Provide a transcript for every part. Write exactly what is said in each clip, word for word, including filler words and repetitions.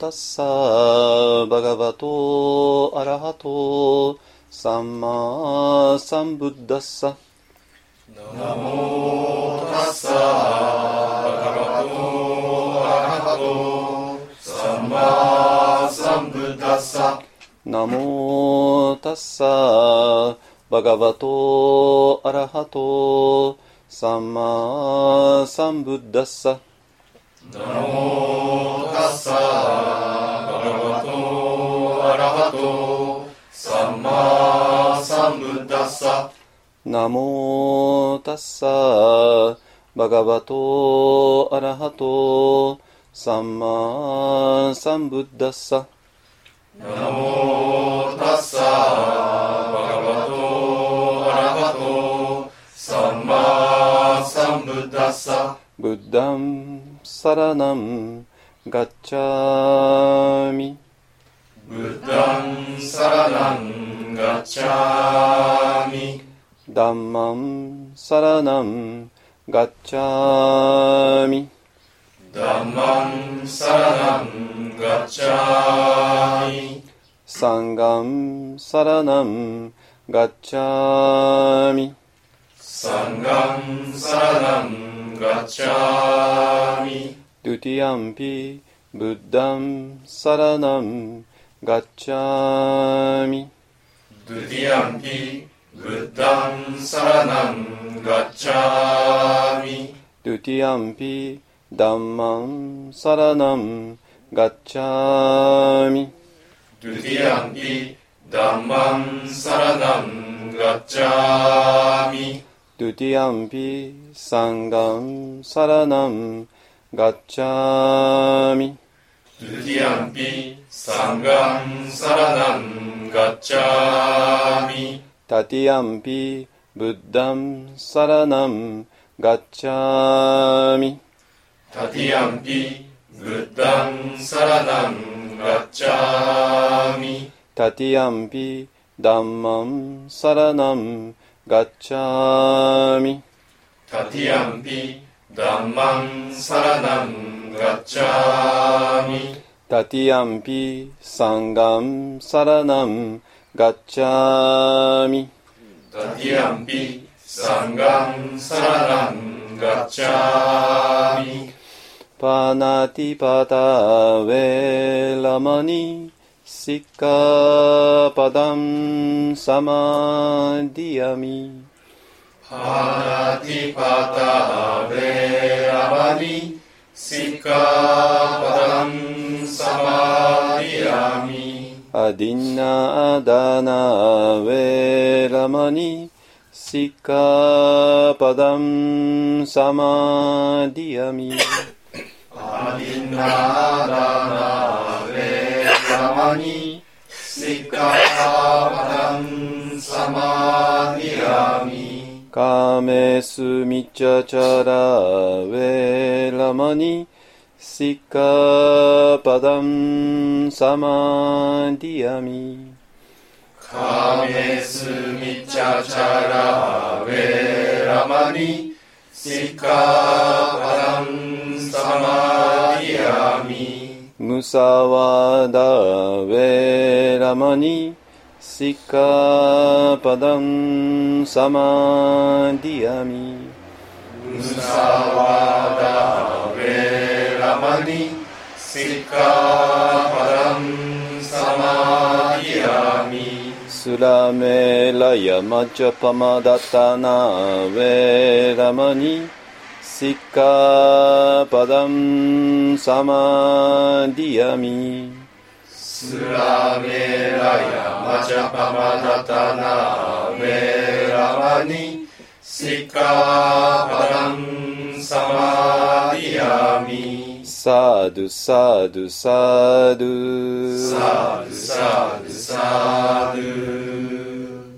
タッサーバガバトアラハトサンマサンブッダッサ。 ナモタッサーバガバトアラハトサンマサンブッダッサ。 ナモタッサーバガバトアラハトサンマサンブッダッサ。 ナモタッサーバガバトアラハトサンマサンブッダッサ。 ナモタッサーバガバトアラハトサンマサンブッダッサ。 ナモタッサーバガバトアラハトサンマサンブッダッサ。 ブッダンサラナンガッチャミ。 ブッダンサラナンガッチャミ。 ダンマンサラナンガッチャミ。 ダンマンサラナンガッチャミ。 サンガンサラナンガッチャミ。 サンガンサラナンガッチャミ。 ドゥティアンピブッダンサラナンガッチャミ。 ドゥティアンピブッダンサラナンガッチャミ。 ドゥティアンピダンマンサラナンガッチャミ。 ドゥティアンピダンマンサラナンガッチャミ。 ドゥティアンピサンガンサラナンガッチャミ。 ドゥティアンピサンガンサラナンガッチャミ。 タティアンピブッダンサラナンガッチャミ。 タティアンピブッダンサラナンガッチャミ。 タティアンピダンマンサラナンガッチャミ。 タティアンピダンマンサラナンガッチャミ。 タティアンピサンガンサラナンガッチャミ。 タティアンピサンガンサラナンガッチャミ。 パナティパタウェラマニシッカパダンサマディアミ。 パナティパタウェラマニシッカパダンサマディアミ。 アディナアダナウェラマニシッカパダンサマディアミ。 アディナダナウェラマニシッカパダンサマディアミ。 カメスミチャチャラウェラマニシッカパダンサマディアミ。 カメスミチャチャラウェラマニシッカパダンサマディアミ。 ムサワダウェラマニシッカパダンサマディアミ。 ムサワダウェラマニシッカパダンサマディアミ。 スラメラヤマチャパマダタナウェラマニシッカパダンサマディアミ。 スラメラヤマチャパマダタナウェラマニシッカパダンサマディアミ。 サードゥサードゥサードゥサードゥサードゥサードゥ。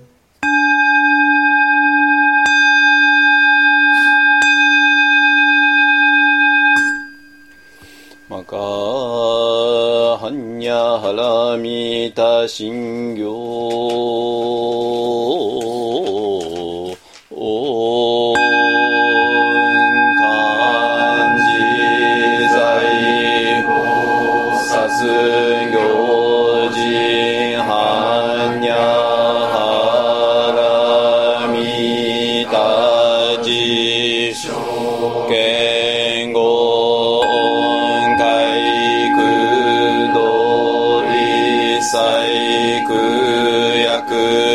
マカハンニャハラミタシンギョオン漢字財宝殺剣豪音海空道一切空薬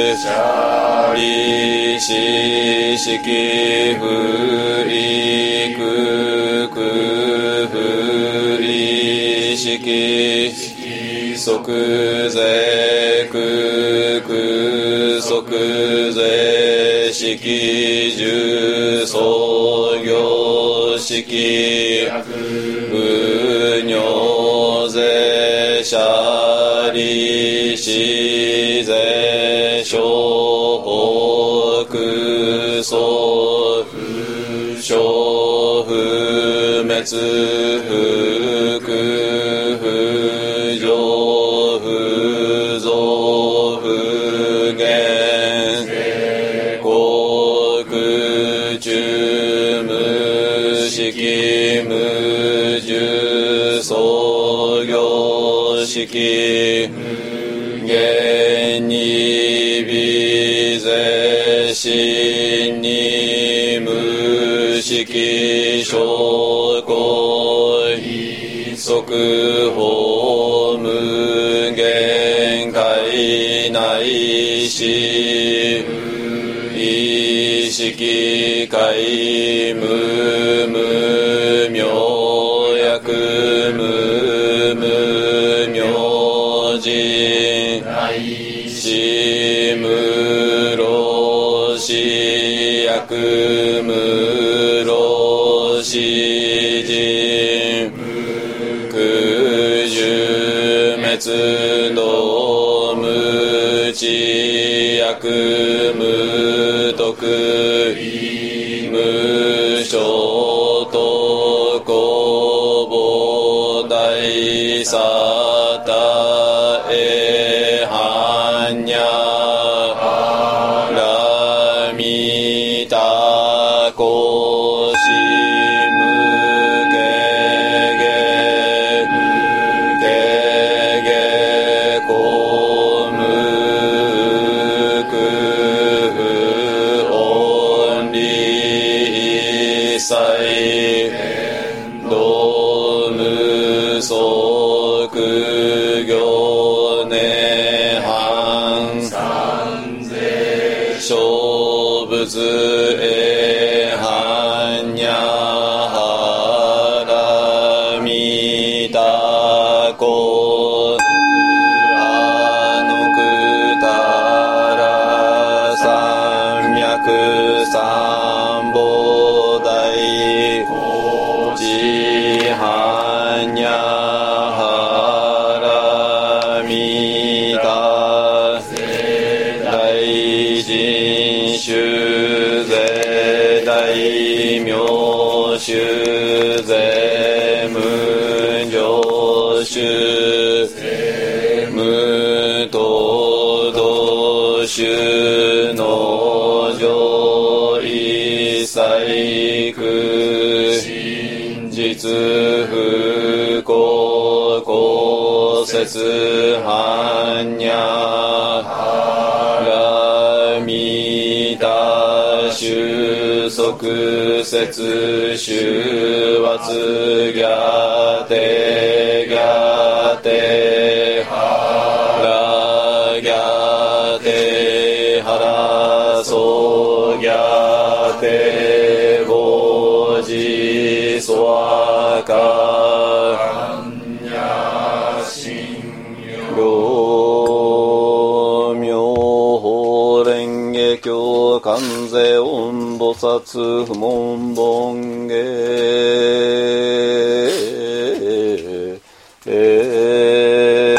理士式不意空空不意式即税空空即税式重創業式無尿税者利子税小法空相小不滅不空不上不増不減国中無式無重創業式現に微税心に無式証拠一足法無限界内し意識界無無明薬無無明人し無老死薬無老死人空寿滅道無知薬無徳無所得公母大サタエハンニャラミタコシムケゲケゲコムクオンリサイドムソク行ネハン小仏エハンニャハラミタコアノクタラ三脈三菩提ジハンニャハラミタ大神修税大名修税無常修無等道修の上一切空真実不公公説般若ラミタ収束説修圧ギャテギャテハラギャテハラソギャテゴジソワカ両妙法蓮華経観世音菩薩不問梵芸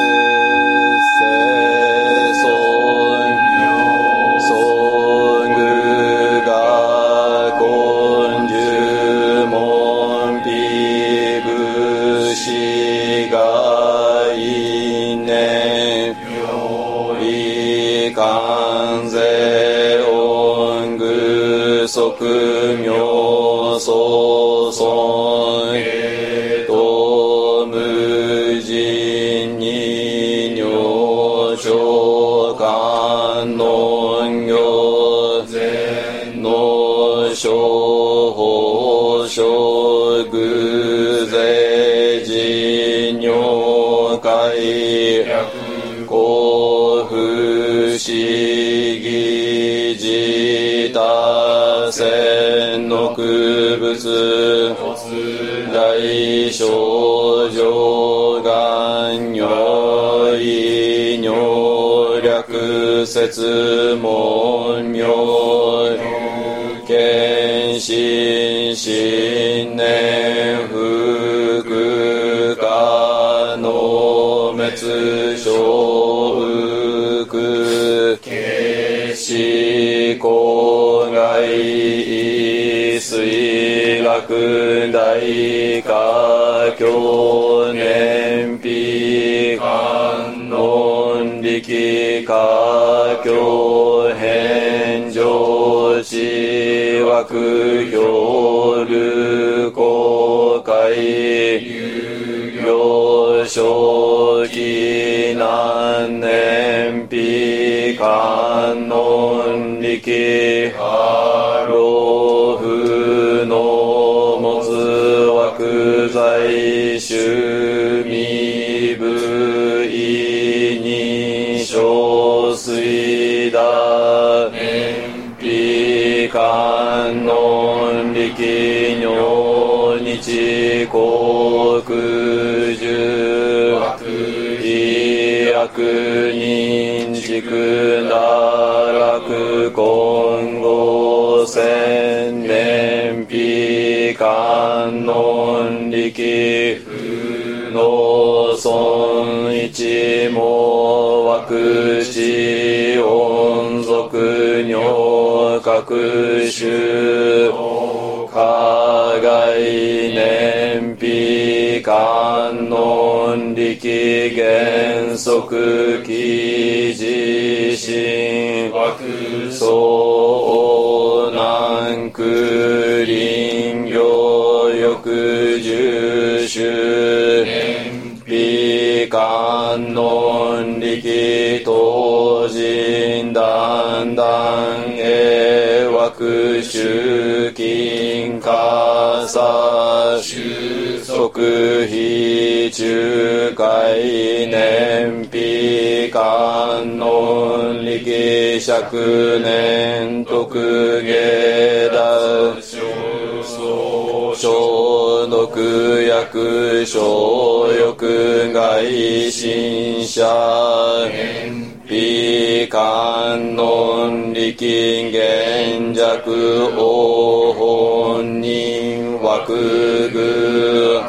即妙相損道無人に尿長官農業の小法書偶税事尿界公不思議自他戦の空仏大症状眼如意如略説問妙見心信念福可能滅生福決死公害水学大科教燃費観音力科教返上地枠表流公開有生期難燃費観音力波老夫の持つ枠在趣味部意に小水だ燃費観音力如日国十意悪認軸堕落今後千年費観音力不能損一網惑地音俗尿各種加害燃費観音力原則記事心遭難空林業欲十種燃費観音力当人断断へ惑集金火砂収束非中海燃費観音力釈年徳下脱消毒薬消欲外心者燃費観音力現弱王本人枠具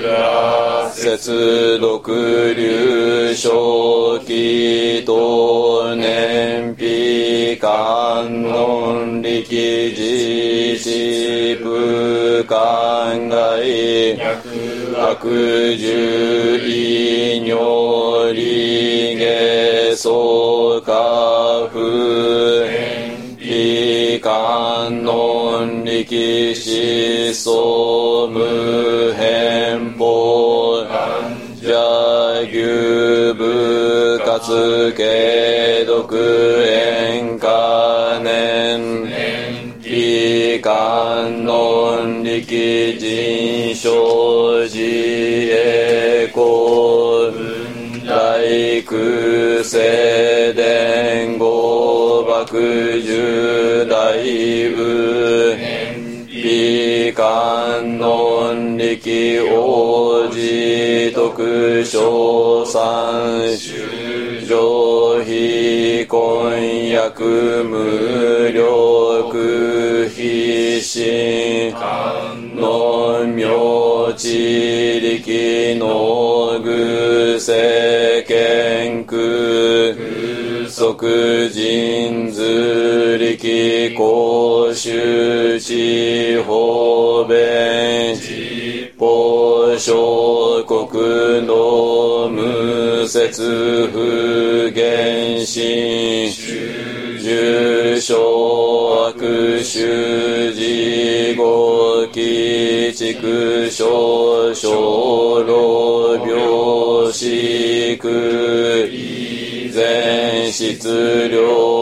接毒流正気等燃費観音力自治部観外悪十意尿理下相加不非観音力思想無変法邪牛部活解毒縁可念非観音力人生自栄光大空聖伝合幕十大部非観音力王子徳正三上非婚約無力非心観音名地力の具世間空即人図力公衆地方便法小国の無節不原心重症悪臭事後期畜生小老病死苦全質量命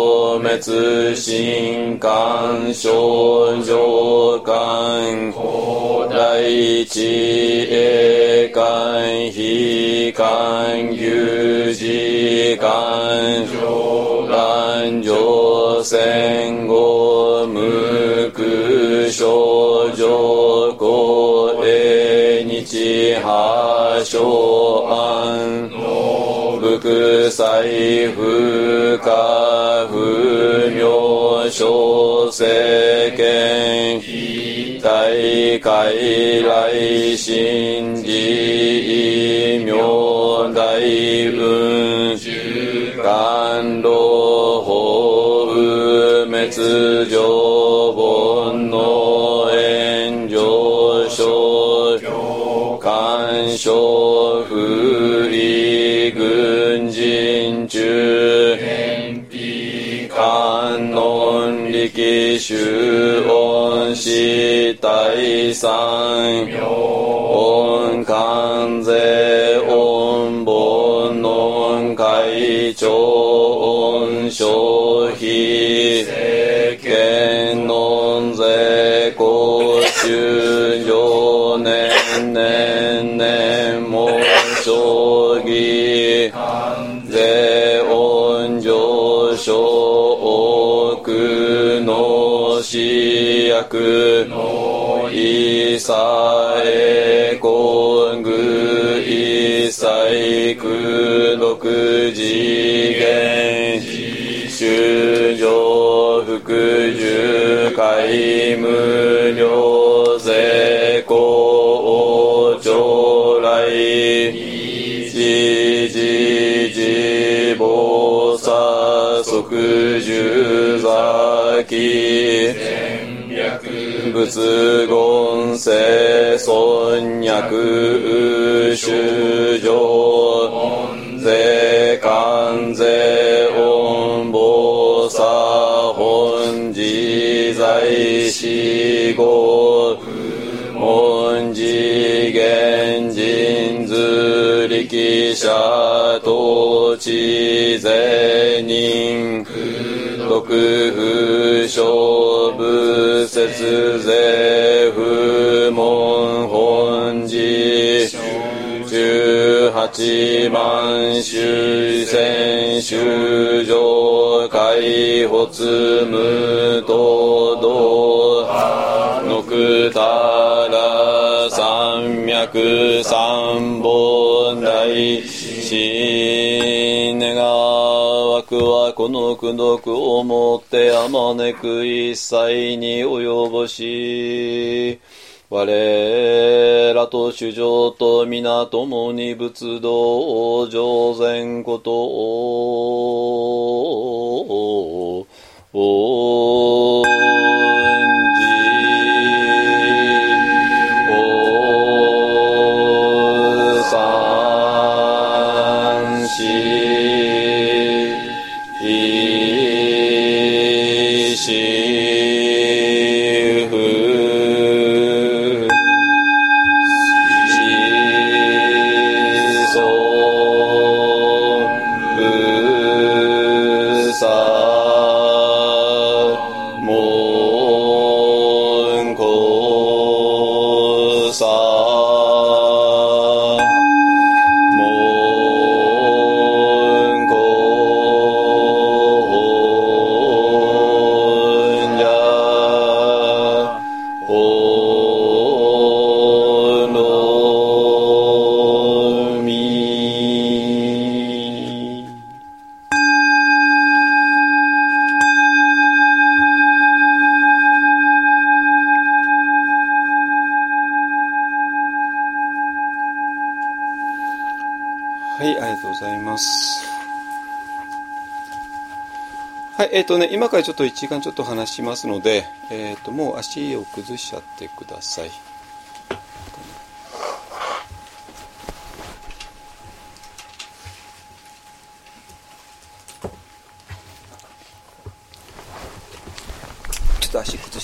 滅心観症状観広大地栄観非観有事観願上戦後無苦症状公営日破傷安福災不可不明小世間大海来心理妙大運甘露法無滅上煩悩炎上昇干渉不意軍人中観音力修音死大三音観世音煩音会長音消費見音税公衆上年年年も将棋税音上昇奥の死薬一切根具一切苦毒次元修上福寿皆無量税公将来時時時菩薩即十座記仏言世尊脈修上税関税音菩薩本自在死後門次元人図力者統治税人独不勝負節税不問本寺十八万修仙修上開発無等道のくたら三脈三本大死願わくはこの功徳をもってあまねく一切に及ぼし我らと主上と皆共に仏道を上善ことをおはい、えっ、ー、とね、今からちょっと一時間ちょっと話しますので、えっ、ー、と、もう足を崩しちゃってください。ちょっと足崩して。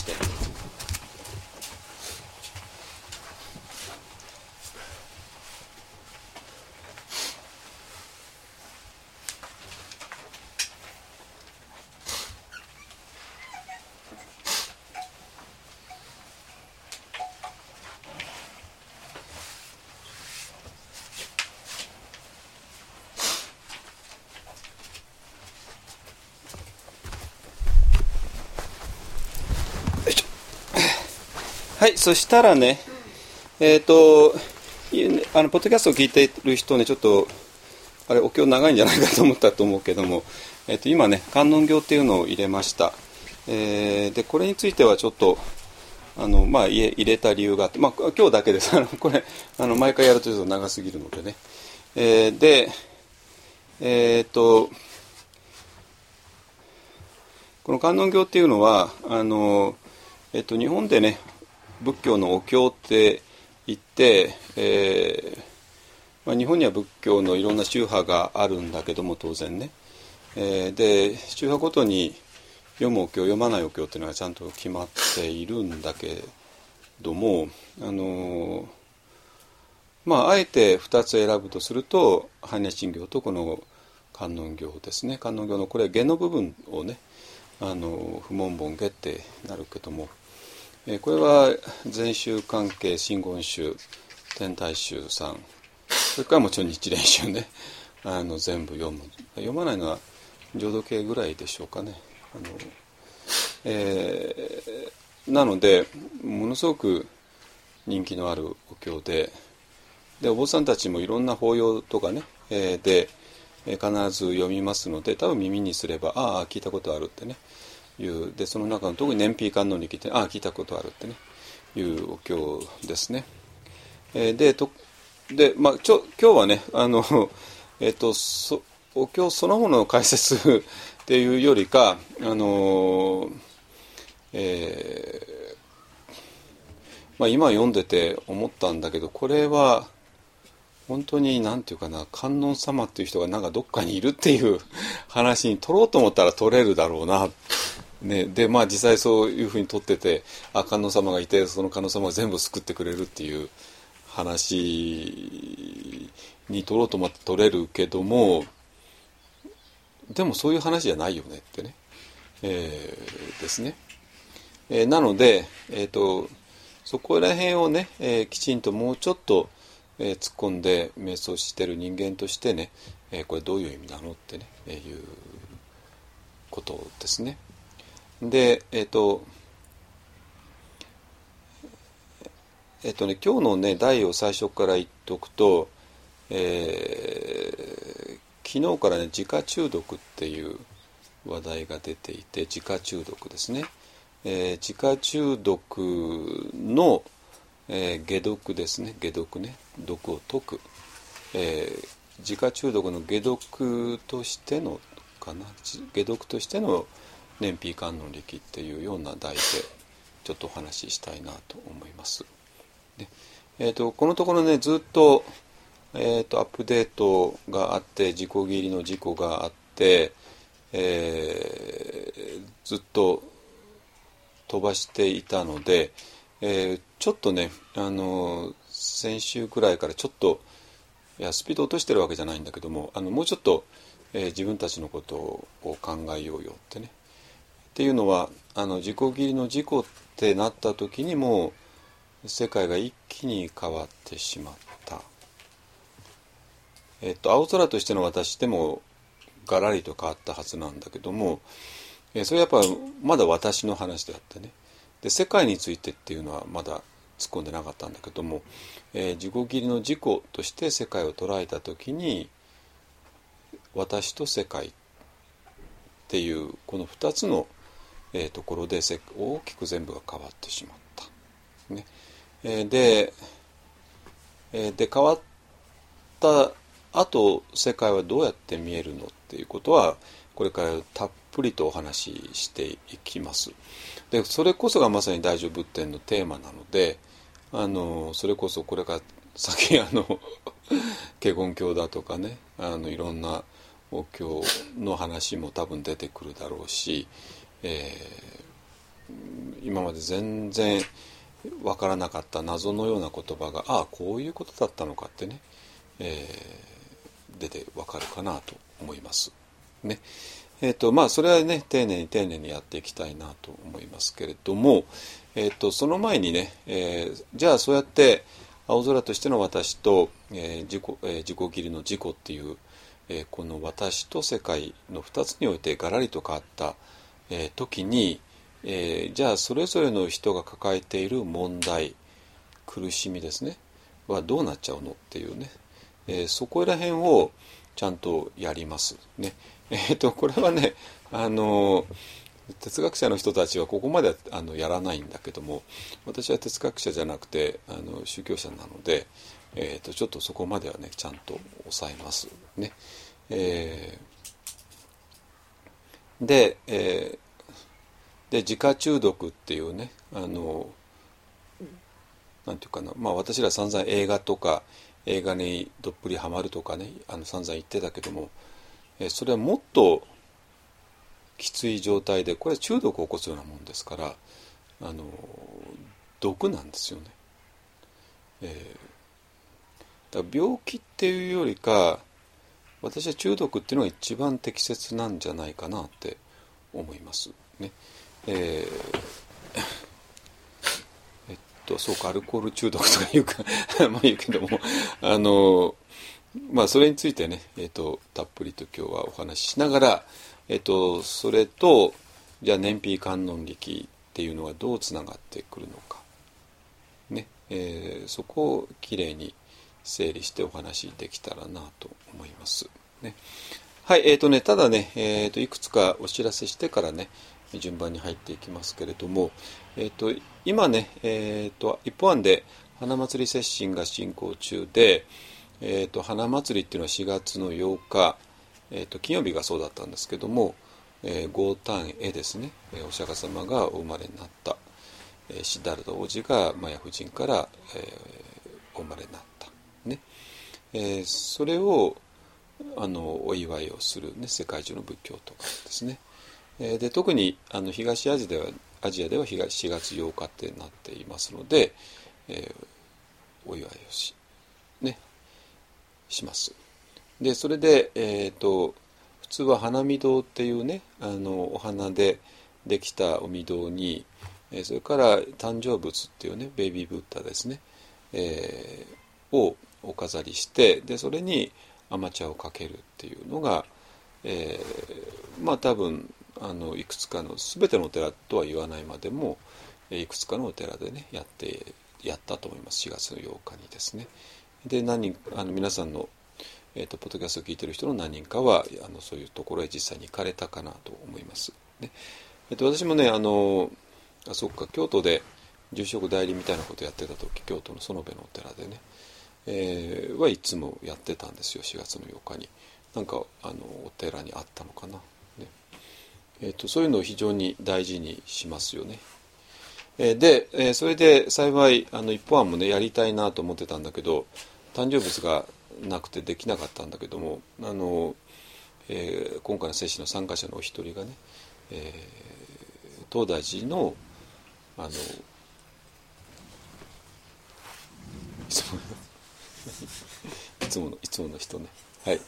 はい、そしたらね、えっ、ー、と、あのポッドキャストを聞いている人ね、ちょっとあれお経長いんじゃないかと思ったと思うけども、えー、と今ね観音経っていうのを入れました。えー、でこれについてはちょっとあの、まあ、入れ、入れた理由があって、まあ、今日だけです。あのこれあの毎回やるとちょっと長すぎるのでね。えー、で、えっ、ー、とこの観音経っていうのはあの、えー、と日本でね仏教のお経って言って、えーまあ、日本には仏教のいろんな宗派があるんだけども当然ね、えー、で宗派ごとに読むお経読まないお経っていうのがちゃんと決まっているんだけども、あのー、まああえてふたつ選ぶとすると般若心経とこの観音経ですね。観音経のこれ下の部分をね、あの不問本下ってなるけども、えー、これは禅宗関係真言宗天台宗さん、それからもちろん日蓮宗ね、あの全部読む。読まないのは浄土系ぐらいでしょうかね。あのえー、なのでものすごく人気のあるお経で、でお坊さんたちもいろんな法要とかね、えー、で必ず読みますので、多分耳にすればああ聞いたことあるってねいう、でその中の特に年費観音力ってああ聞いたことあるってねいうお経ですね。えー、でとで、まあ、ちょ今日はねあの、えー、とそお経そのものの解説っていうよりか、あのえーまあ、今読んでて思ったんだけど、これは本当になんていうかな、観音様っていう人がなんかどっかにいるっていう話に取ろうと思ったら取れるだろうな、ね、でまあ実際そういうふうに取ってて、あ観音様がいてその観音様が全部救ってくれるっていう話に取ろうと思って取れるけども、でもそういう話じゃないよねってね、えー、ですね。えー、なので、えーと、そこら辺をね、えー、きちんともうちょっと、えー、突っ込んで瞑想してる人間としてね、えー、これどういう意味なのってね、えー、いうことですね。で、えっ、ー、と、えっ、ー、とね、今日のね、題を最初から言っておくと、えー、昨日からね、自家中毒っていう話題が出ていて、自家中毒ですね。えー、自家中毒の、えー、解毒ですね。解毒ね。毒を解く。えー、自家中毒の解毒としてのかな。解毒としての年費観音力っていうような題でちょっとお話ししたいなと思います。でえー、とこのところね、ずっと、えー、とアップデートがあって、自己切りの事故があって、えー、ずっと飛ばしていたので、えー、ちょっとね、あの先週くらいからちょっと、いやスピード落としてるわけじゃないんだけども、あのもうちょっと、えー、自分たちのことを考えようよってね。っていうのは、あの自己切りの事故ってなった時にも世界が一気に変わってしまった。えっと青空としての私でもガラリと変わったはずなんだけども、えー、それはやっぱまだ私の話であってね。で世界についてっていうのはまだ突っ込んでなかったんだけども、えー、自己切りの自己として世界を捉えた時に、私と世界っていうこのふたつの、えー、ところで大きく全部が変わってしまった、ねえー、で、えー、で変わった後世界はどうやって見えるのっていうことはこれからたっぷりとお話ししていきます。でそれこそがまさに大乗仏典のテーマなので、あのそれこそこれから先あの華厳経だとかね、あのいろんなお経の話も多分出てくるだろうし、えー、今まで全然わからなかった謎のような言葉が、ああこういうことだったのかってね、えー、出てわかるかなと思いますね。えーとまあ、それはね丁寧に丁寧にやっていきたいなと思いますけれども、えーとその前にね、えー、じゃあそうやって青空としての私と、えー自己えー、自己切りの自己っていう、えー、この私と世界のふたつにおいてガラリと変わった、えー、時に、 えー、じゃあそれぞれの人が抱えている問題、苦しみですねはどうなっちゃうのっていうね、えー、そこら辺をちゃんとやりますね。えー、とこれはね、あの哲学者の人たちはここまであのやらないんだけども、私は哲学者じゃなくてあの宗教者なので、えー、とちょっとそこまではねちゃんと抑えますね。えー、で、えー、で自家中毒っていうね、あのなんていうかな、まあ私ら散々映画とか映画にどっぷりハマるとかね、あの散々言ってたけども、えー、それはもっときつい状態で、これは中毒を起こすようなもんですから、あの毒なんですよね。えー、だから病気っていうよりか、私は中毒っていうのが一番適切なんじゃないかなって思いますね。えー、えっとそうか、アルコール中毒とか言うかまあ言うけども、あのまあそれについてね、えっとたっぷりと今日はお話ししながら、えっとそれとじゃあ燃費観音力っていうのはどうつながってくるのかね、えー、そこをきれいに整理してお話できたらなと思いますね。はい、えーとね、ただね、えーといくつかお知らせしてからね順番に入っていきますけれども、えーと今ね、えーと一方案で花祭り接心が進行中で、えーと花祭りっていうのはしがつのようか、えーと金曜日がそうだったんですけども、えー、ゴータンエですね、お釈迦様がお生まれになった、えー、シッダルタ王子がマヤ夫人から、えー、お生まれになったね、えー、それをあのお祝いをする、ね、世界中の仏教とかですね、えー、で特にあの東アジアではアジアではしがつようかってなっていますので、えー、お祝いをしねします。でそれで、えーと普通は花見堂っていうね、あのお花でできたお御堂に、えー、それから誕生物っていうねベイビーブッダですね、えー、をお飾りして、でそれに甘茶をかけるっていうのが、えー、まあ多分あのいくつかの全てのお寺とは言わないまでもいくつかのお寺でねやってやったと思います。しがつのようかにですね。で何人あの皆さんのえーと、ポッドキャストを聞いている人の何人かはあのそういうところへ実際に行かれたかなと思います、ね。えーと、私もねあのあそっか京都で住職代理みたいなことやってた時、京都の園部のお寺でね、えー、はいつもやってたんですよ。しがつのようかになんかあのお寺にあったのかな、ね。えーと、そういうのを非常に大事にしますよね。えー、で、えー、それで幸いあの一方案もねやりたいなと思ってたんだけど、誕生物がなくてできなかったんだけども、あの、えー、今回の接種の参加者のお一人がね、えー、東大寺のあのいつものいつものいつもの人ね、はい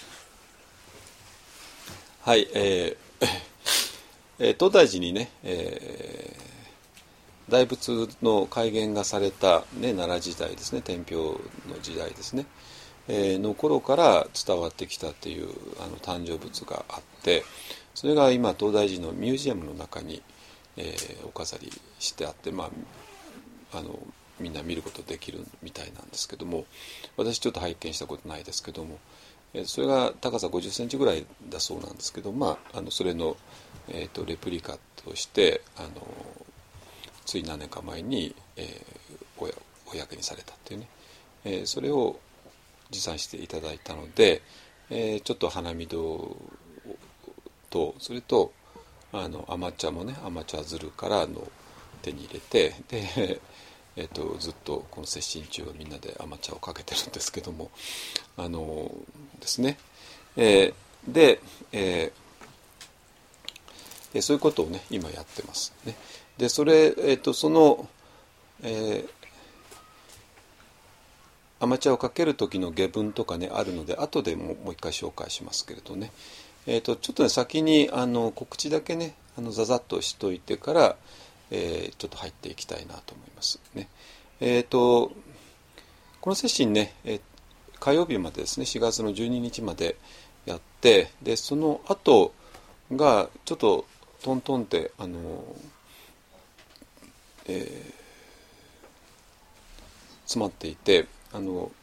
はい、えーえー、東大寺にね、えー、大仏の開眼がされた、ね、奈良時代ですね、天平の時代ですねの頃から伝わってきたっていうあの誕生物があって、それが今東大寺のミュージアムの中に、えー、お飾りしてあって、まあ、あのみんな見ることできるみたいなんですけども、私ちょっと拝見したことないですけども、えー、それが高さごじゅっセンチぐらいだそうなんですけど、まあ、あのそれの、えーと、レプリカとしてあのつい何年か前に、えー、お公にされたっていうね、えー、それを持参していただいたので、えー、ちょっと花見堂とそれとあの甘茶もね、甘茶汁からの手に入れて、で、えー、とずっとこの接心中はみんなで甘茶をかけてるんですけども、あのですね、えー、で、えー、そういうことをね今やってますね。でそれ、えー、とその、えー甘茶をかける時の下文とかねあるので、後でももう一回紹介しますけれどね、えー、とちょっとね先にあの告知だけねあのざざっとしといてから、えー、ちょっと入っていきたいなと思いますね。えー、とこの接心ね、えー、火曜日までですね、しがつのじゅうににちまでやって、でその後がちょっとトントンってあのえー、詰まっていて、あの、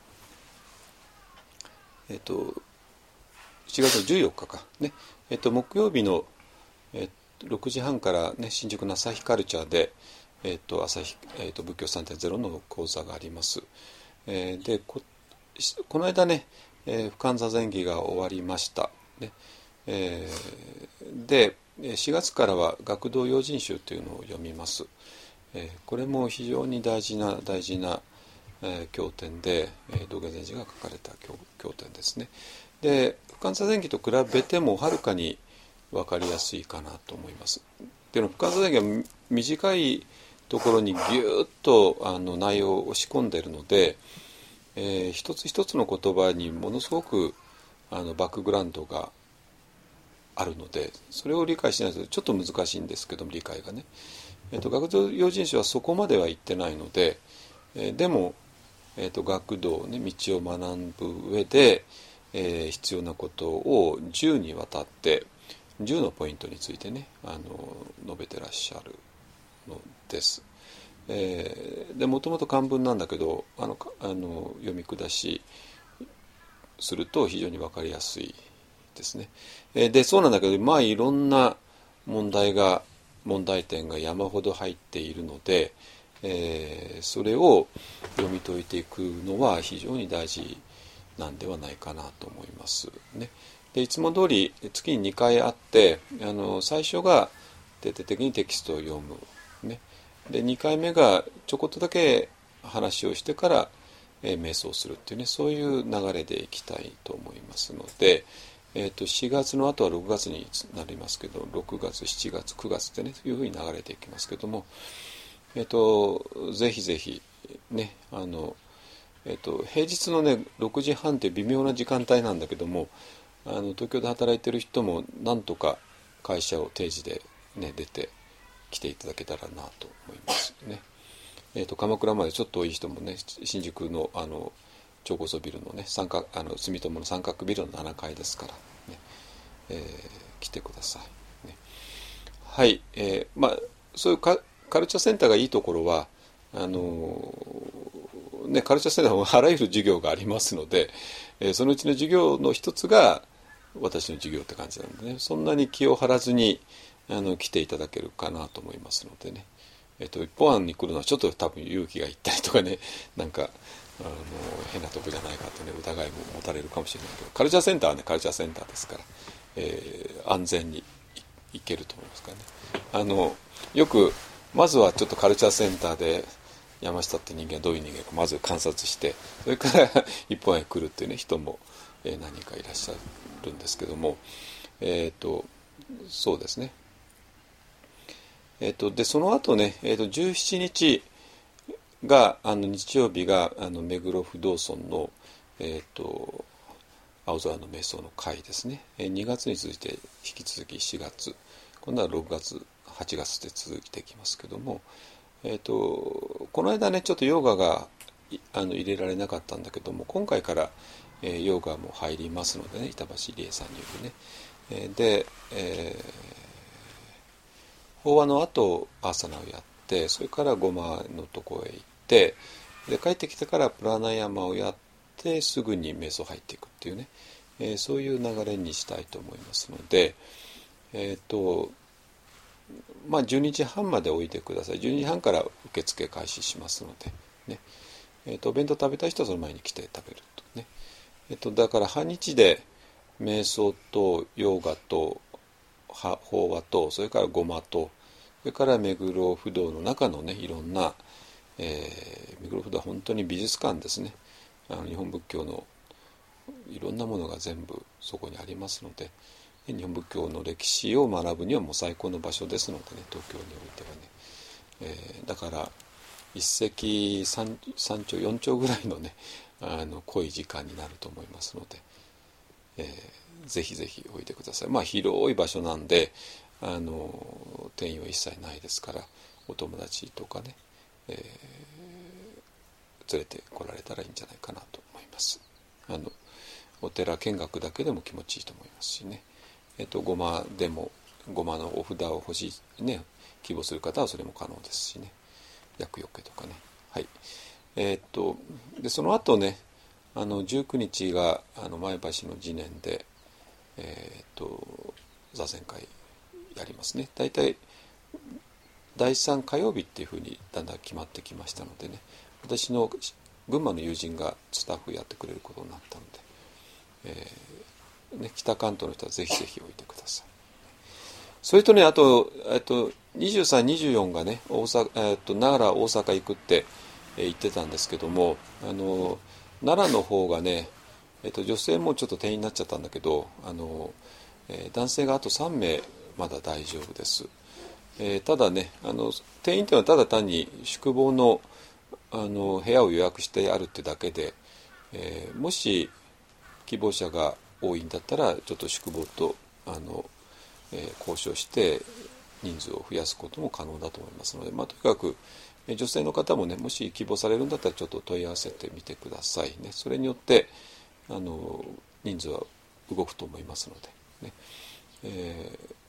えっと、しがつのじゅうよっかかね、えっと、木曜日の、えっと、ろくじはんから、ね、新宿の朝日カルチャーで、えっと朝日えっと、仏教 さんてんゼロ の講座があります。えー、で こ, この間ね、えー、不感座禅儀が終わりました、ねえー、でしがつからは学童用心集というのを読みます。えー、これも非常に大事な大事な、えー、経典で、えー、道元禅師が書かれた 経, 経典ですね。で不感座禅儀と比べてもはるかに分かりやすいかなと思います。で不感座禅儀は短いところにぎゅーっとあの内容を押し込んでいるので、えー、一つ一つの言葉にものすごくあのバックグラウンドがあるので、それを理解しないとちょっと難しいんですけども、理解がね、えーと、学童用心書はそこまでは言ってないので、えー、でも、えーと、学童、ね、道を学ぶ上で、えー、必要なことをじゅうにわたってじゅうのポイントについてね、あの述べてらっしゃるのです。えー、でもともと漢文なんだけど、あのあの読み下しすると非常に分かりやすいですね。えー、でそうなんだけど、まあいろんな問題が問題点が山ほど入っているので、えー、それを読み解いていくのは非常に大事なんではないかなと思いますね。でいつも通り月ににかいあって、あの最初が徹底的にテキストを読む、ね、でにかいめがちょこっとだけ話をしてから、えー、瞑想するっていうね、そういう流れでいきたいと思いますので、えー、としがつの後はろくがつになりますけど、ろくがつしちがつくがつってね、そういうふうに流れていきますけども、えー、とぜひぜひね、あの、えー、と平日のねろくじはんって微妙な時間帯なんだけども、あの東京で働いてる人もなんとか会社を定時で、ね、出て来ていただけたらなと思いますね。えー、と鎌倉までちょっといい人もね、新宿のあの超高層ビルのね、三角あの住友の三角ビルのななかいですから、ねえー、来てください、ね、はい、えー、まあそういうカカルチャーセンターがいいところは、あのーね、カルチャーセンターもあらゆる授業がありますので、えー、そのうちの授業の一つが私の授業って感じなのでね、そんなに気を張らずにあの来ていただけるかなと思いますのでね、えっと、一本案に来るのはちょっと多分勇気がいったりとかね、なんかあの変なとこじゃないかとね、疑いも持たれるかもしれないけど、カルチャーセンターはねカルチャーセンターですから、えー、安全にいけると思いますからね。あのよくまずはちょっとカルチャーセンターで山下って人間はどういう人間かまず観察して、それから一本へ来るっていうね人も何人かいらっしゃるんですけども、えっとそうですね、えっとでその後ね、えっとじゅうしちにちがあの日曜日があの目黒不動尊の、えっと青空の瞑想の会ですね。にがつに続いて引き続きしがつ、今度はろくがつはちがつで続いていきますけども、えっとこの間ねちょっとヨガがあの入れられなかったんだけども、今回から、えー、ヨガも入りますのでね、板橋理恵さんによるね、えー、で、えー、法話の後アーサナをやって、それからゴマのとこへ行って、で帰ってきてからプラナヤマをやってすぐに瞑想入っていくっていうね、えー、そういう流れにしたいと思いますので、えっとまあじゅうにじはんまでおいてください。じゅうにじはんから受付開始しますのでね、えー、とお弁当食べたい人はその前に来て食べるとね、えー、とだから半日で瞑想とヨガと法話と、それからゴマと、それから目黒不動の中のねいろんな、えー、目黒不動は本当に美術館ですね。あの日本仏教のいろんなものが全部そこにありますので、日本仏教の歴史を学ぶにはもう最高の場所ですのでね、東京においてはね、えー、だから一石三鳥四鳥ぐらいのねあの濃い時間になると思いますので、えー、ぜひぜひおいでください。まあ広い場所なんで、あの定員は一切ないですから、お友達とかね、えー、連れてこられたらいいんじゃないかなと思います。あのお寺見学だけでも気持ちいいと思いますしね、えっとごまでもごまのお札を欲しいね希望する方はそれも可能ですしね、 厄除けとかね。はい。えー、っとでその後ね、あのじゅうくにちがあの前橋の次年で、えー、っと座禅会やりますね。大体だいさん火曜日っていうふうにだんだん決まってきましたのでね、私の群馬の友人がスタッフやってくれることになったので、えーね、北関東の人はぜひぜひおいてください。それとね、あと、えっと、にじゅうさん、にじゅうよんがね、大阪、えっと、奈良、大阪行くって、えー言ってたんですけども、あの奈良の方がね、えっと、女性もちょっと定員になっちゃったんだけど、あの、えー男性があとさんめいまだ大丈夫です。えーただね、あの定員というのはただ単に宿坊の、あの部屋を予約してあるってだけで、えーもし希望者が多いんだったらちょっと宿坊とあの、えー交渉して人数を増やすことも可能だと思いますので、まあ、とにかくえー女性の方もね、もし希望されるんだったらちょっと問い合わせてみてくださいね。それによってあの人数は動くと思いますのでね。えー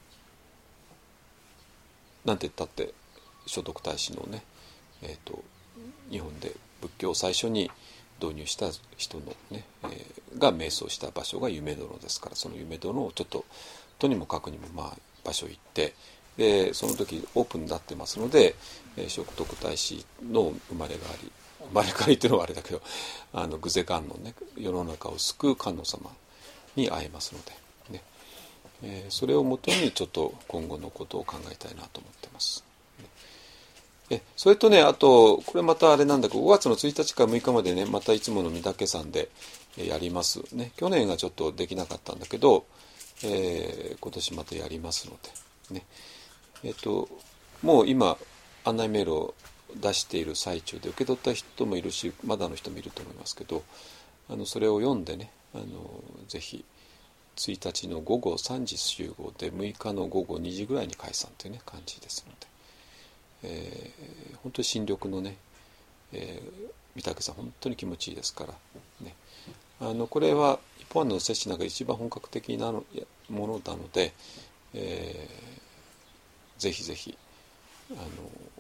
なんて言ったって聖徳太子のね、えーと、日本で仏教を最初に導入した人のね、えー、が瞑想した場所が夢殿ですから、その夢殿をちょっととにもかくにもまあ場所行って、でその時オープンになってますので、えー、聖徳太子の生まれ変わり生まれ変わりっていうのはあれだけど、あの偶是観音ね、世の中を救う観音様に会えますのでね、えー、それをもとにちょっと今後のことを考えたいなと思ってます。えそれとね、あとこれまたあれなんだけど、ごがつのついたちからむいかまでね、またいつもの御嶽山でやりますね。去年がちょっとできなかったんだけど、えー、今年またやりますのでね。えっともう今案内メールを出している最中で、受け取った人もいるしまだの人もいると思いますけど、あのそれを読んでね、あのぜひついたちの午後さんじ集合でむいかの午後にじぐらいに解散というね感じですので、えー、本当に新緑のね、えー、御嶽山本当に気持ちいいですからね。あのこれは一本の摂氏の中で一番本格的なものなので、えー、ぜひぜひあの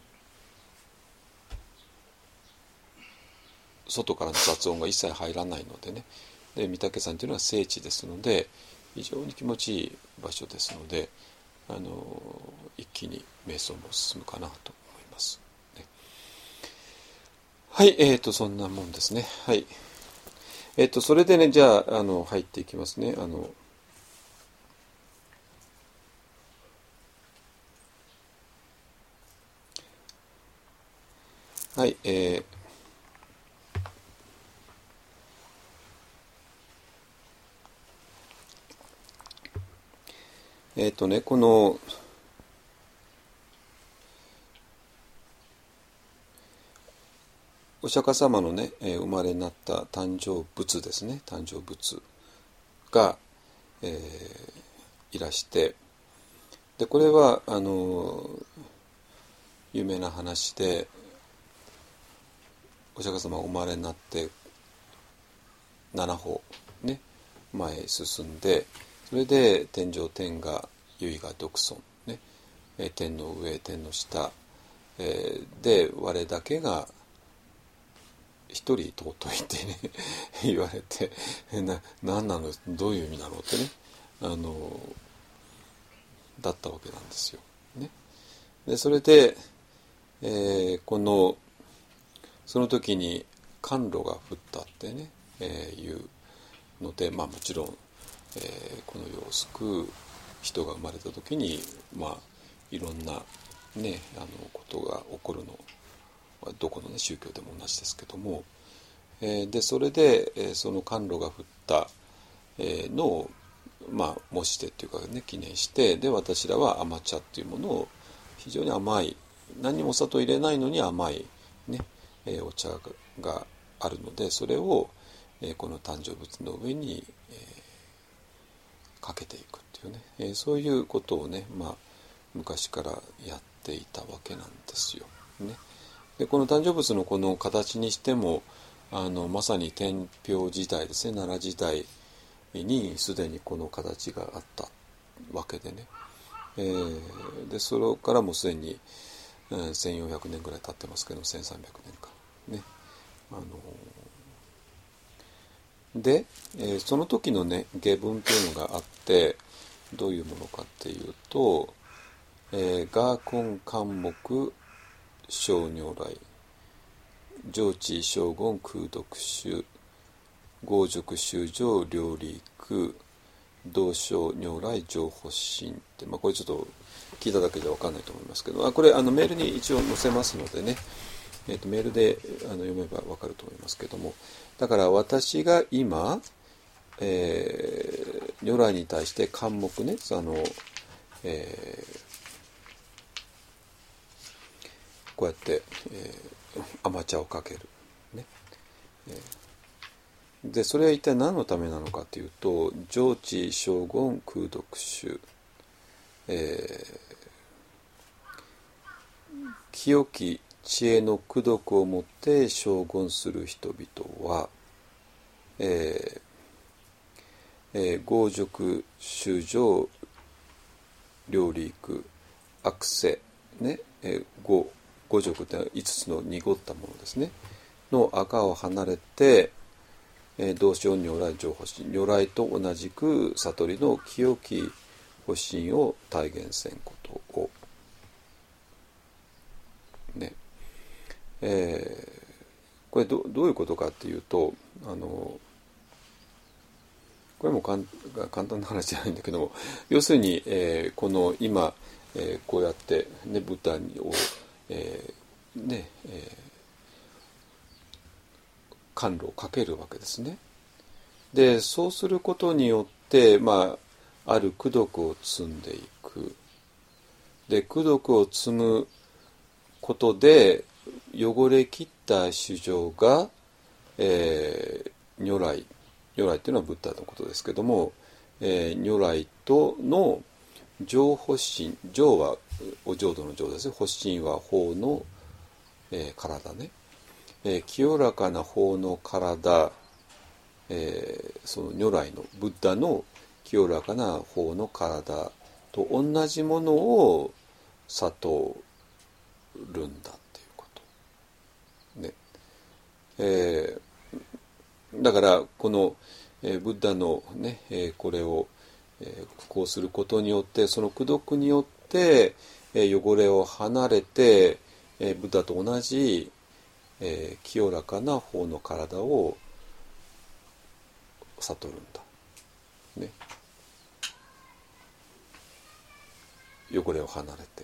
外からの雑音が一切入らないのでね、で御嶽山というのは聖地ですので非常に気持ちいい場所ですので、あの一気に瞑想も進むかなと思います、ね、はい、えーとそんなもんですね。はい、えーとそれでね、じゃあ、あの入っていきますね。あのはい、えーえっ、ー、とね、このお釈迦様のね、えー、生まれになった誕生仏ですね、誕生仏が、えー、いらして、でこれはあの有名な話で、お釈迦様がお生まれになってなな歩ね前へ進んで、それで天上天下唯我独尊ね、天の上天の下、えー、で我だけが一人尊いってね言われて、な何なの、どういう意味なのってね、あのだったわけなんですよ、ね、でそれで、えー、このその時に甘露が降ったってね、えー、いうので、まあもちろん、えー、この世を救う人が生まれた時に、まあいろんなねあのことが起こるのはどこの、ね、宗教でも同じですけども、えー、でそれで、えー、その甘露が降った、えー、のをまあ模してっていうかね記念して、で私らは甘茶っていうものを非常に甘い、何にもお砂糖入れないのに甘いね、えー、お茶があるので、それを、えー、この誕生物の上に、えー、かけていくっていうね、えー、そういうことをね、まあ昔からやっていたわけなんですよ、ね、でこの誕生物のこの形にしても、あのまさに天平時代ですね、奈良時代にすでにこの形があったわけでね、えー、でそれからもすでにうん、せんよんひゃくねんぐらい経ってますけど、せんさんびゃくねんかね。あので、えー、その時のね下文っていうのがあって、どういうものかっていうと、えー、ガーコン漢目小如来、上智将軍空読宗、豪塾修上両理句、道小如来上発心って、まあ、これちょっと聞いただけじゃ分かんないと思いますけど、あこれあのメールに一応載せますのでね、えー、とメールであの読めば分かると思いますけども、だから私が今、えー、如来に対して漢目ね、あの、えー、こうやって、えー、甘茶をかける、ねえー、でそれは一体何のためなのかというと、上智将軍空読宗、えー、清き知恵の功徳をもって将軍する人々は、えーえー、豪塾修上両理句悪世ね、えー、五五塾ってのはいつつの濁ったものですねの赤を離れて、えー、道小如来上発心、如来と同じく悟りの清き発心を体現せんことをね、えー、これ ど, どういうことかっていうと、あのこれもかん簡単な話じゃないんだけども、要するに、えー、この今、えー、こうやって、ね、ブッダを、えーねえー、甘露をかけるわけですね。でそうすることによって、まあ、ある功徳を積んでいく。で功徳を積むことで汚れきった衆生が、えー、如来如来っていうのはブッダのことですけども、えー、如来との浄発心、浄はお浄土の浄ですね、発心は法の、えー、体ね、えー、清らかな法の体、えー、その如来のブッダの清らかな法の体と同じものを悟るんだっていうことね。えー、だからこの、えー、ブッダのね、えー、これを、えー、こうすることによって、その功徳によって、えー、汚れを離れて、えー、ブッダと同じ、えー、清らかな法の体を悟るんだ、ね、汚れを離れて。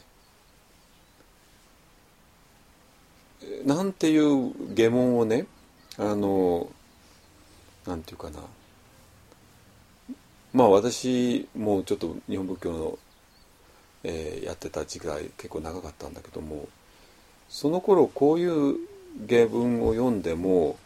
なんていう疑問をね、あのなんていうかな、まあ私もちょっと日本仏教の、えー、やってた時代結構長かったんだけども、その頃こういう芸文を読んでも、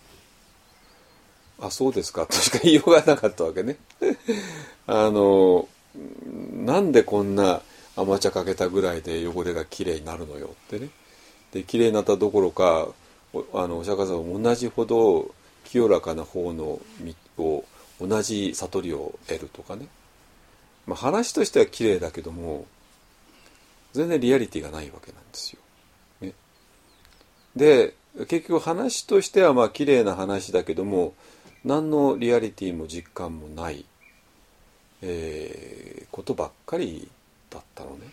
あ、そうですかとしか言いようがなかったわけね。あのなんでこんな甘茶かけたぐらいで汚れがきれいになるのよってね。できれいになったどころか、あのお釈迦様も同じほど清らかな方の道を同じ悟りを得るとかね、まあ、話としてはきれいだけども全然リアリティがないわけなんですよ、ね、で結局話としてはまあきれいな話だけども何のリアリティも実感もない、えー、ことばっかりだったのね。